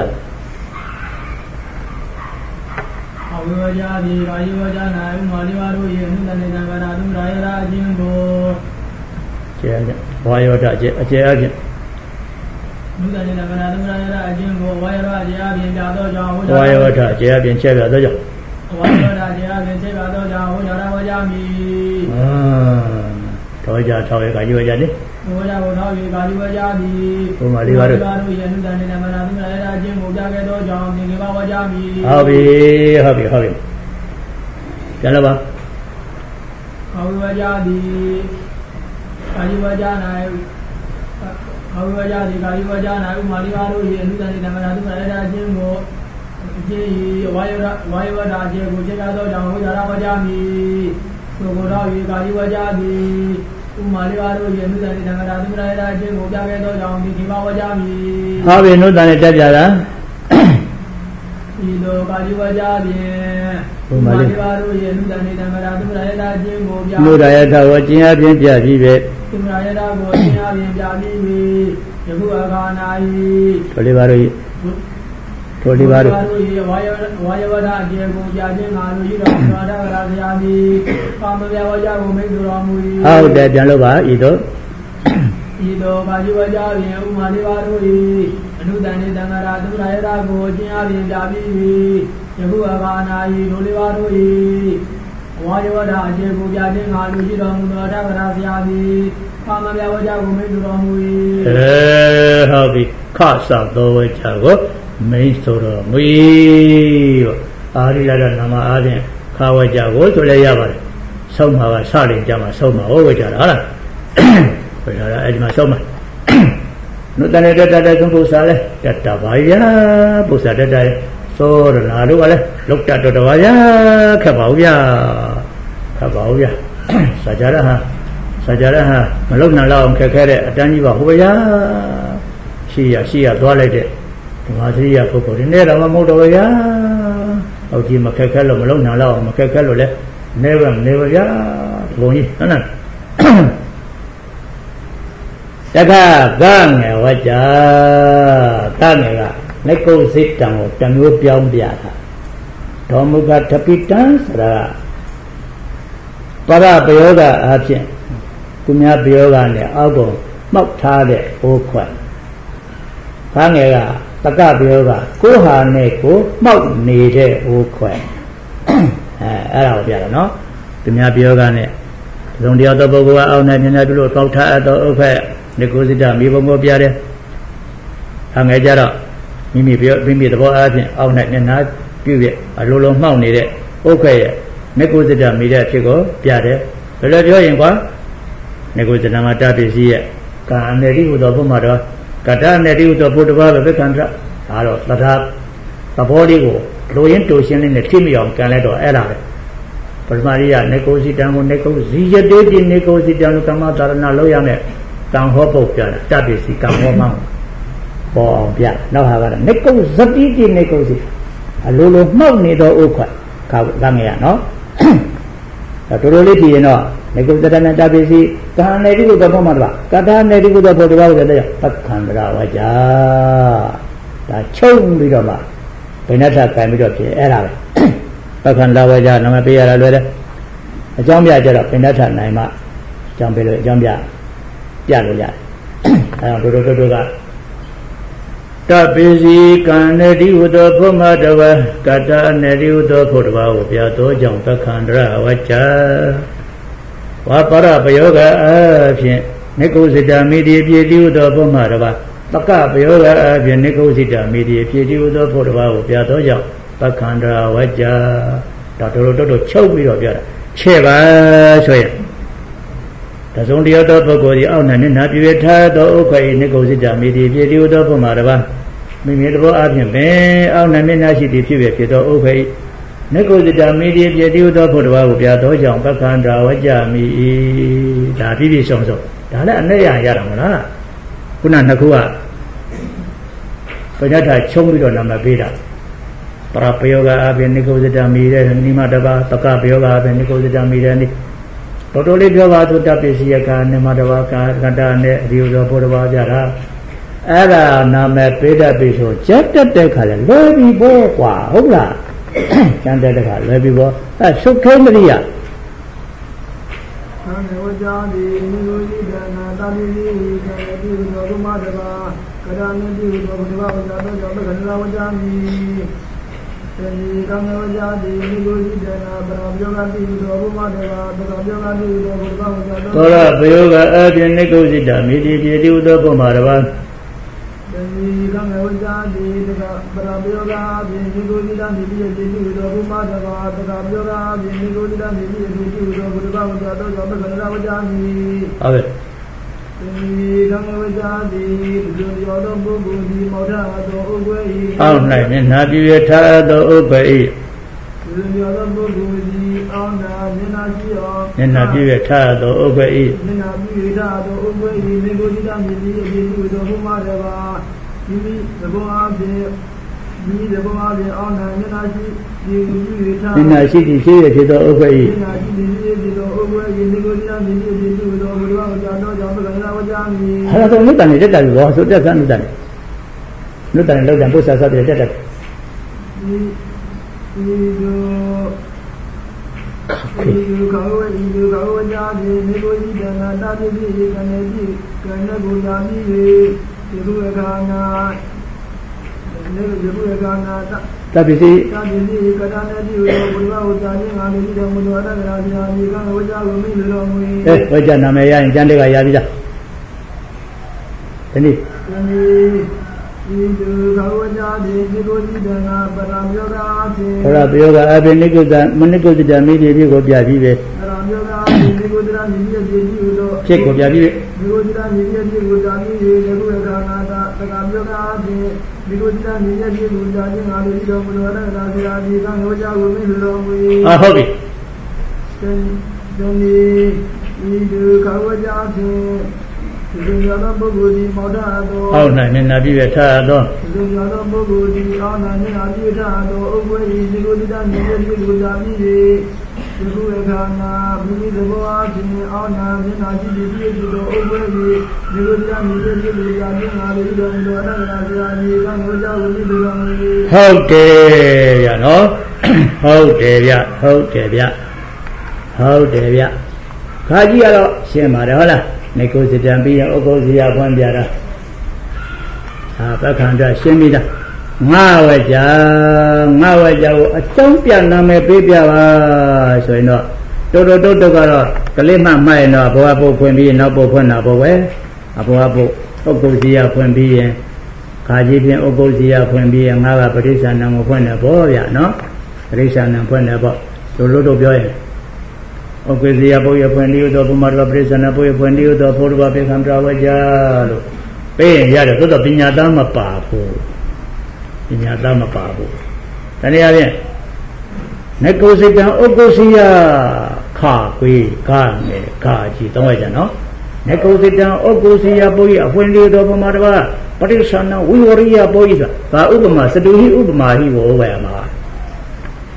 Toja Toy Kajadi. Hobby. Galaba. How we know that Tajara? Murayata watching up in Javi. Tolivaru. How that Jalova, Ido? Ido Bajivajavi, Umalivaru, Nudani Damaradu, Raira, Gojia, Javi, Yahuavana, Dolivaru, Wayavada, Jebujadin, Alujiram, Raziavi, Pamavaja, Umiduramu. How the cost of the Wajago, Main Soro, we Arila Nama Adin, Kawajago to Layava, somehow a solid Jama, Soma, Ovajara. Edma Soma. Nutane Data Pusale, Data Vaya, Pusada, so Naruale, looked at the Vaya, Kabauya, Sajaraha, Malona Long Kakare, Daniva Hoya, she a toilet, Masia Cocorinera, Mamodoya, Ojima Kakalo, Malona Long, Macacalo, never ya, Boni, Taka Gang Waja Tanga Neko sit down Tangu Piang Biata Tomuga Tapitan Sara Para Bioga Absent Kumya Bioga ne Ago Mok Tade Okwa Kangega Taka Bioga Koha Neko Mok Nide Okwa Ara Biata no Kumya Bioga ne Don't the other Bogo out and Nadu Kota at the Okwa Nicosita, Mibo Biare, Hangajara, Mimi, the boy out night and night, Puvia, a Lolo Mounted, okay, Nicosita, Mida Chico, Piare, the Lady in one, Nicosita Matapi, Can Neri the Pomada, Catan Neri the Putava of the country, Alo, Latap, Papodigo, Loyan to Shin in the Timion, Canato, Ella. But Maria, Nicosita, Zia did in Nicosita, Kamata, Loyame. Tang Hopo Piana, Tabisi, Kamomang, or Pia, now have a Nico Zabiti Nicosi, a Lulu Magnido Uka, Gamia, no? A Turuliti, you know, Nico Tabisi, Kahan nedi udah pun marah, kata nedi udah pun dibawa saja. Takkan rawaja, dah cung bido mah, penata kami bido je, era. Takkan rawaja nama biara luar. Jam biar je, penata naik mah, jam biar, jalan jalan. Ayam duduk kan. Tapi si kan nedi udah pun marah, kata nedi udah pun dibawa, biar tu jam takkan rawaja. Wapara payoga apin nekosita midi piedi udo pomaraba taka payoga apin nekosita midi piedi udo poraba ko pya to jaw pakkhandra wajja da do chouk pi do pya da che ba so yin da song tyaw to pukkol di aw nan na piwe tha to ukhai nekosita midi piedi udo pomaraba mimi tabo apin be aw nan na shi ti phit phit to ukhai Nekosita midi piedi udo poraba ko pya to jaw pakkhandra wajja mi da pipi song song da le ane ya ya da ma la kuna naku ka panyatha chung pi do nama pe da para payoga apin nekosita mi de nima taba taka payoga apin nekosita mi de ni to le pyo ba tu tappisiyaka nima taba ka kata ne ri udo poraba pya da ada nama pe da pe so chat tat kha le lo bi bo kwaဟုတ်လားကျန်တဲ့တခါလွယ်ပြီပေါ့အဲဆုတ်ခဲမရိယသံဃာဝကြတိနိဂုတိဒါနာတာတိတိကံတိသောဓမ္မတဘာကရဏတိသောဘုရားဝကြသောကြောင့်ကန္နာဝကြမိသေကံဝကြတိနိဂုတိဒါနာပရမယောဂတိသောဘုမတဘာပရမယောဂတိသောဘုရားဝကြသောသောရဘယောဂအပြင်နိဂုတိတာမိတိပြေတိသောဘုမတဘာကံဝကြတိတကပရမယောဂအပြင်နိဂုတိတာမိတိပြေတိသောဘုမတဘာပရမယောဂအပြင်နိဂုတိတာမိတိပြေတိသောဘုရားဝကြသောကြောင့်ကန္နာဝကြမိဟုတ်ကဲ့ကံဝကြတိဒုတိယသောပုဂ္ဂိုလ်ဒီမောထသောဥပ္ပေ၏အောက်၌မျက်နှာပြည့်ထားသောဥပ္ပေ၏ဒုတိယသောပုဂ္ဂိုလ်ဒီအောက်၌မျက်နှာရှိသောမျက်နှာပြည့်ထားသောဥပ္ပေ၏မျက်နှာပြည့်ထားသောဥပ္ပေ၏နိဂုတိတမြည်သည်အပြည့်သောဘုမတဘာမိမိသဘောအပြင်မိသဘောအပြင်အောက်၌မျက်နှာရှိဒီပြည့်ထားမျက်နှာရှိသည်ရှိရဖြစ်သောဥပ္ပေ၏မျက်နှာရှိသည်ရှိရဖြစ်သောဥပ္ပေ၏နိဂုတိတမြည်သည်အပြည့်သောဘုရားဝကြသောကြောင့်ကန္နာဝကြမိအဲ့ဒါဆိုမြတ်တန်တက်တယ်လို့ဆိုတက်ဆန်းမြတ်တန်လောက်တန်ပု္ပ္ပာသတ်တက်တယ်ဒီကောဝေဒီကောဝကြတိနိဂုတိတနာတာတိပိကနေတိကနဂုဏာမိဒီလူအခါနာနေဒီလူအခါနာတပိစိကတပိစိကတနေတိဘုရားဝကြခြင်းငါမိတော်မူတော်ရတ္တရာဇာမိကဝကြကိုမိတော်မူ၏ဝကြနာမည်ရရင်ကျန်တဲ့ကရပြီလားဒီနေ့ဒီလူကောဝကြတိနိဂုတိတနာပရမယောဂအဖြစ်ပရမယောဂအဖြစ်နိဂုတမနိဂုတမိတိဖြစ်ကိုပြပြီးပဲပရမယောဂအဖြစ်နိဂုတရမိတိဖြစ်ပြီးတော့ဖြစ်ကိုပြပြီးပဲနိဂုတရမိတိဖြစ်ကိုတာပြီးလေကုရကနာတာတက္ကမယောဂအဖြစ်နိဂုတရမိတိဖြစ်ကိုတာခြင်းငါတို့တော်မူတော်ရတ္တရာဇာတိကံဝကြကိုမိတော်မူ၏ဟုတ်ပြီဒီလူကောဝကြအဖြစ်ဒီလိုသောပုဂ္ဂိုလ်ဒီမောဒသောအောက်၌မျက်နှာပြည့်ထားသောဒီလိုသောပုဂ္ဂိုလ်ဒီအောက်၌မျက်နှာပြည့်ထားသောဥပ္ပေ၏ဒီကိုတိတမြည်သည်ကိုသာပြီး၏ဒီကုအခါနာမိမိသဘောအခြင်းအောက်၌မျက်နှာရှိသည်ပြည့်စုံသောဥပ္ပေ၏ဒီကိုတိတမြည်သည်ကိုသာပြီးငါတို့တော်မူသောအတ္တရာဇာတိကံဝကြကိုမိတော်မူ၏ဟုတ်တယ်ဗျနော်ဟုတ်တယ်ဗျဟုတ်တယ်ဗျဟုတ်တယ်ဗျခါကြီးကတော့ရှင်းပါတယ်ဟုတ်လားနေကိုစတံပြီးရင်ဥက္ကုဇိယဖွင့်ပြတာပက္ခန္တရှင်းပြီးသားငါဝကြကိုအကြောင်းပြနာမယ်ပေးပြပါဆိုရင်တော့တုတ်ကတော့ကလေးမှမှတ်ရင်တော့ဘဝပုတ်ဖွင့်ပြီးနောက်ပုတ်ဖွင့်တာပေါ့ပဲဘဝပုတ်ဥက္ကုဇိယဖွင့်ပြီးရင်ခါကြီးဖြင့်ဥက္ကုဇိယဖွင့်ပြီးရင်ငါကပရိစ္ဆာနံကိုဖွင့်တယ်ပေါ့ဗျာနော်ပရိစ္ဆာနံဖွင့်တယ်ပေါ့တို့ပြောရင်ဩကေဇယပုယဖွင့်တိဥသောဘုမတော်ပရိစ္ဆနာပုယဖွင့်တိဥသောဘုရားဘေခံပြဝကြလို့ပေးရင်ရတယ်သို့တော့ပညာသားမပါဘူးပညာသားမပါဘူးတနည်းအားဖြင့်နကုစိတံဩကုစိယခကွေခနဲ့ခကြီးသုံးရကြနော်နကုစိတံဩကုစိယပုယအဖွင့်တိဥသောဘုမတော်ပရိစ္ဆနာဝိဝရိယပုယဆိုတာဥပမာစတုဟိဥပမာဟိဘောဝေမှာက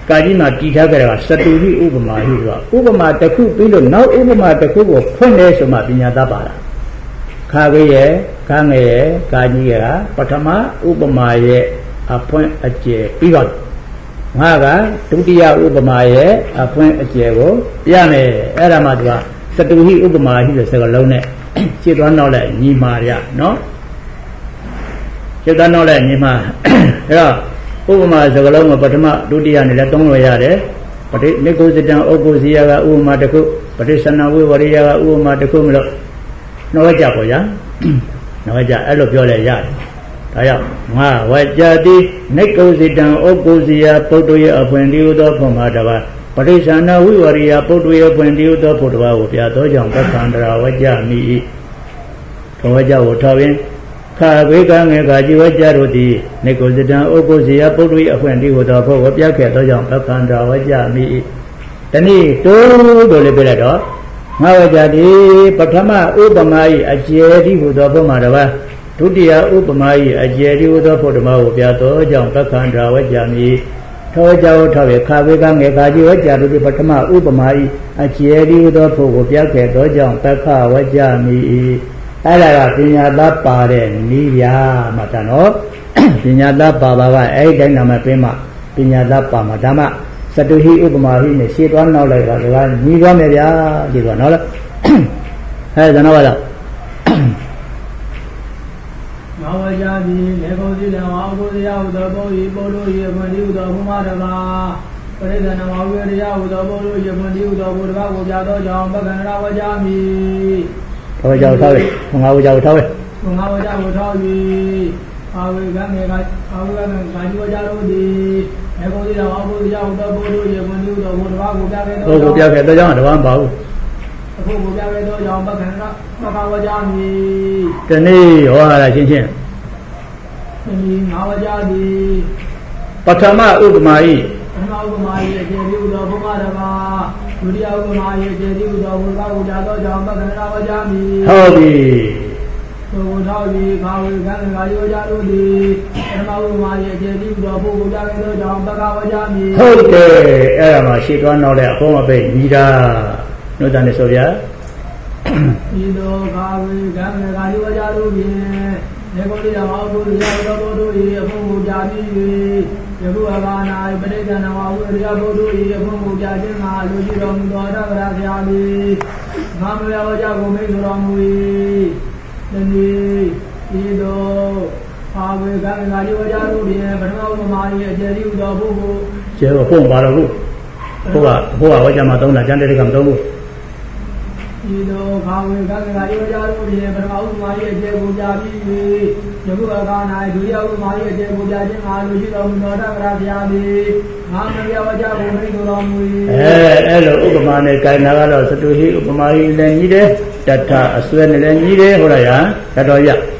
ကာကြီးမှာတည်ထားကြတာကစတူဟိဥပမာဟိဆိုတာဥပမာတစ်ခုပြီးလို့နောက်ဥပမာတစ်ခုကိုဖွင့်လဲဆိုမှပညာသားပါတာခါကြီးရဲ့ခန်းငယ်ရဲ့ကာကြီးရဲ့ပထမဥပမာရဲ့အဖွင့်အကျယ်ပြီးတော့ငါကဒုတိယဥပမာရဲ့အဖွင့်အကျယ်ကိုပြမယ်အဲ့ဒါမှသူကစတူဟိဥပမာဟိဆိုစကားလုံးနဲ့ရှင်းသွားနောက်လိုက်ညီမာရနော်ရှင်းသွားနောက်လိုက်ညီမာအဲ့တော့ဥပမာစကားလုံးကပထမဒုတိယနဲ့လည်းသုံးလို့ရတယ်ပဋိနိကုဇတံဩကုဇိယကဥပမာတစ်ခုပဋိသနာဝိဝရိယကဥပမာတစ်ခုမလို့နောက်ကြပါဗျာနောက်ကြအဲ့လိုပြောလဲရတယ်ဒါကြောင့်ငါဝကြတိနိကုဇတံဩကုဇိယပုတ္တရဲ့အဖွင့်ဒီဟုသောဖွင့်မှာတပါပဋိသနာဝိဝရိယပုတ္တရဲ့အဖွင့်ဒီဟုသောဖို့တပါကိုပြသောကြောင့်သက္ကန္တရာဝကြမိ၏သောဝကြကိုထောက်ရင်ခါဝေကငယ်ကជីဝကြတို့သည်နိကုဇတံဩကုဇိယပုတ္တရဲ့အဖွင့်ဒီဟုသောဖို့ကိုပြခဲ့သောကြောင့်သက္ကန္တရာဝကြမိ၏တနည်းတိုးလေးပြလိုက်တော့ငါဝကြတိပထမဥပမာ၏အကျယ်ဒီဟုသောဖို့မှာတပါဒုတိယဥပမာ၏အကျယ်ဒီဟုသောဖို့တပါကိုပြသောကြောင့်သက္ကန္တရာဝကြမိထောကြောထောရခါဝေကငယ်ကာကြီးဝကြတို့ပထမဥပမာ၏အကျယ်ဒီဟုသောဖို့ကိုပြခဲ့သောကြောင့်သက္ခဝကြမိအဲ့ဒါကပညာသားပါတဲ့နိယာမှာတနော်ပညာသားပါပါကအဲ့ဒီတိုင်းနာမပေးမှပညာသားပါမှာဒါမှစတုဟိဥပမာဟိနဲ့ရှေ့သွားနောက်လိုက်တာကညီသွားမယ်ဗျာဒီတော့နော်လားအဲ့ဒါတော့လားငါဝကြသည်လေကုန်စီလံဝါဘုရားဟုသောဘုရားပို့လို့ရေဖွင့်ဒီဟုသောဘုမတပါပရိသနာဝဝိရိယဟုသောဘုရားရေဖွင့်ဒီဟုသောဘုရားကိုပြသောကြောင့်ပက္ခန္တဝကြမိထောကြောထောရငါဝကြောထောရငါဝကြောထော၍အာဝေကမေကအာဝေကမေကာကြီးဝကြတို့သည်လေကုန်စီလံဝါဘုရားဟုသောဘုရားရေဖွင့်ဒီဟုသောဘုရားကိုပြခဲ့သောကြောင့်ပြခဲ့သောကြောင့်တပန်းပါဘူးအခုကိုပြခဲ့သောကြောင့်ပက္ခန္တဝကြမိတနေ့ဟောရရှင်းရှင်းငါဝကြသည်ပထမဥပမာဤပထမဥပမာဤအကျေဒီဟုသောဘုမတပါဒုတိယဥပမာဤအကျေဒီဟုသောဘုရားကိုပြသောကြောင့်ပက္ခန္တဝကြမိဟုတ်ပြီသို့သော၍ခါဝေကံကာယောကြတို့သည်ပထမဥပမာဤအကျေဒီဟုသောဘုကိုပြခဲ့သောကြောင့်ပက္ခဝကြမိဟုတ်တယ်အဲ့ဒါမှရှေ့သွားနောက်တဲ့အဖုံးအပိတ်ညီတာနှုတ်တန်နေဆိုဗျာဤသို့ခါဝေကံကာယောကြတို့ဖြင့်လေကုန်လေးတော်ဘုရားတော်တို့၏အဖို့မူကြပြီးယခုအဘာနာပဋိသနာဝဝိရိယဘုဒ္ဓ၏အဖို့မူကြခြင်းမှာလူရှိတော်မူသောရဗရာဆရာသည်ငါမယောကြကိုမိတ်ဆိုတော်မူ၏တနည်းဤသို့အာဝေကံကာယောကြတို့ဖြင့်ပထမဥပမာ၏အကျေဒီဟုသောဘုကိုကျေတော့ဘုံပါတော့ဘုရားဝကြမှာသုံးတာကျန်တဲ့ကမသုံးဘူးဤသို့ခါဝေကံကာယောကြတို့ဖြင့်ပထမဥပမာ၏အကျေကိုကြပြီးယခုအခါ၌ဒုတိယဥပမာ၏အကျေကိုပြခြင်းမှာလူရှိတော်မူသောတက္ကရာဘုရားသည်ငါမပြောကြကိုမိတ်တော်မူ၏အဲ့လိုဥပမာနဲ့ကိုင်တာကတော့စတုဟိဥပမာကြီးလည်းညီတယ်တထအစွဲနဲ့လည်းညီတယ်ဟုတ်လားညာတတော်ရ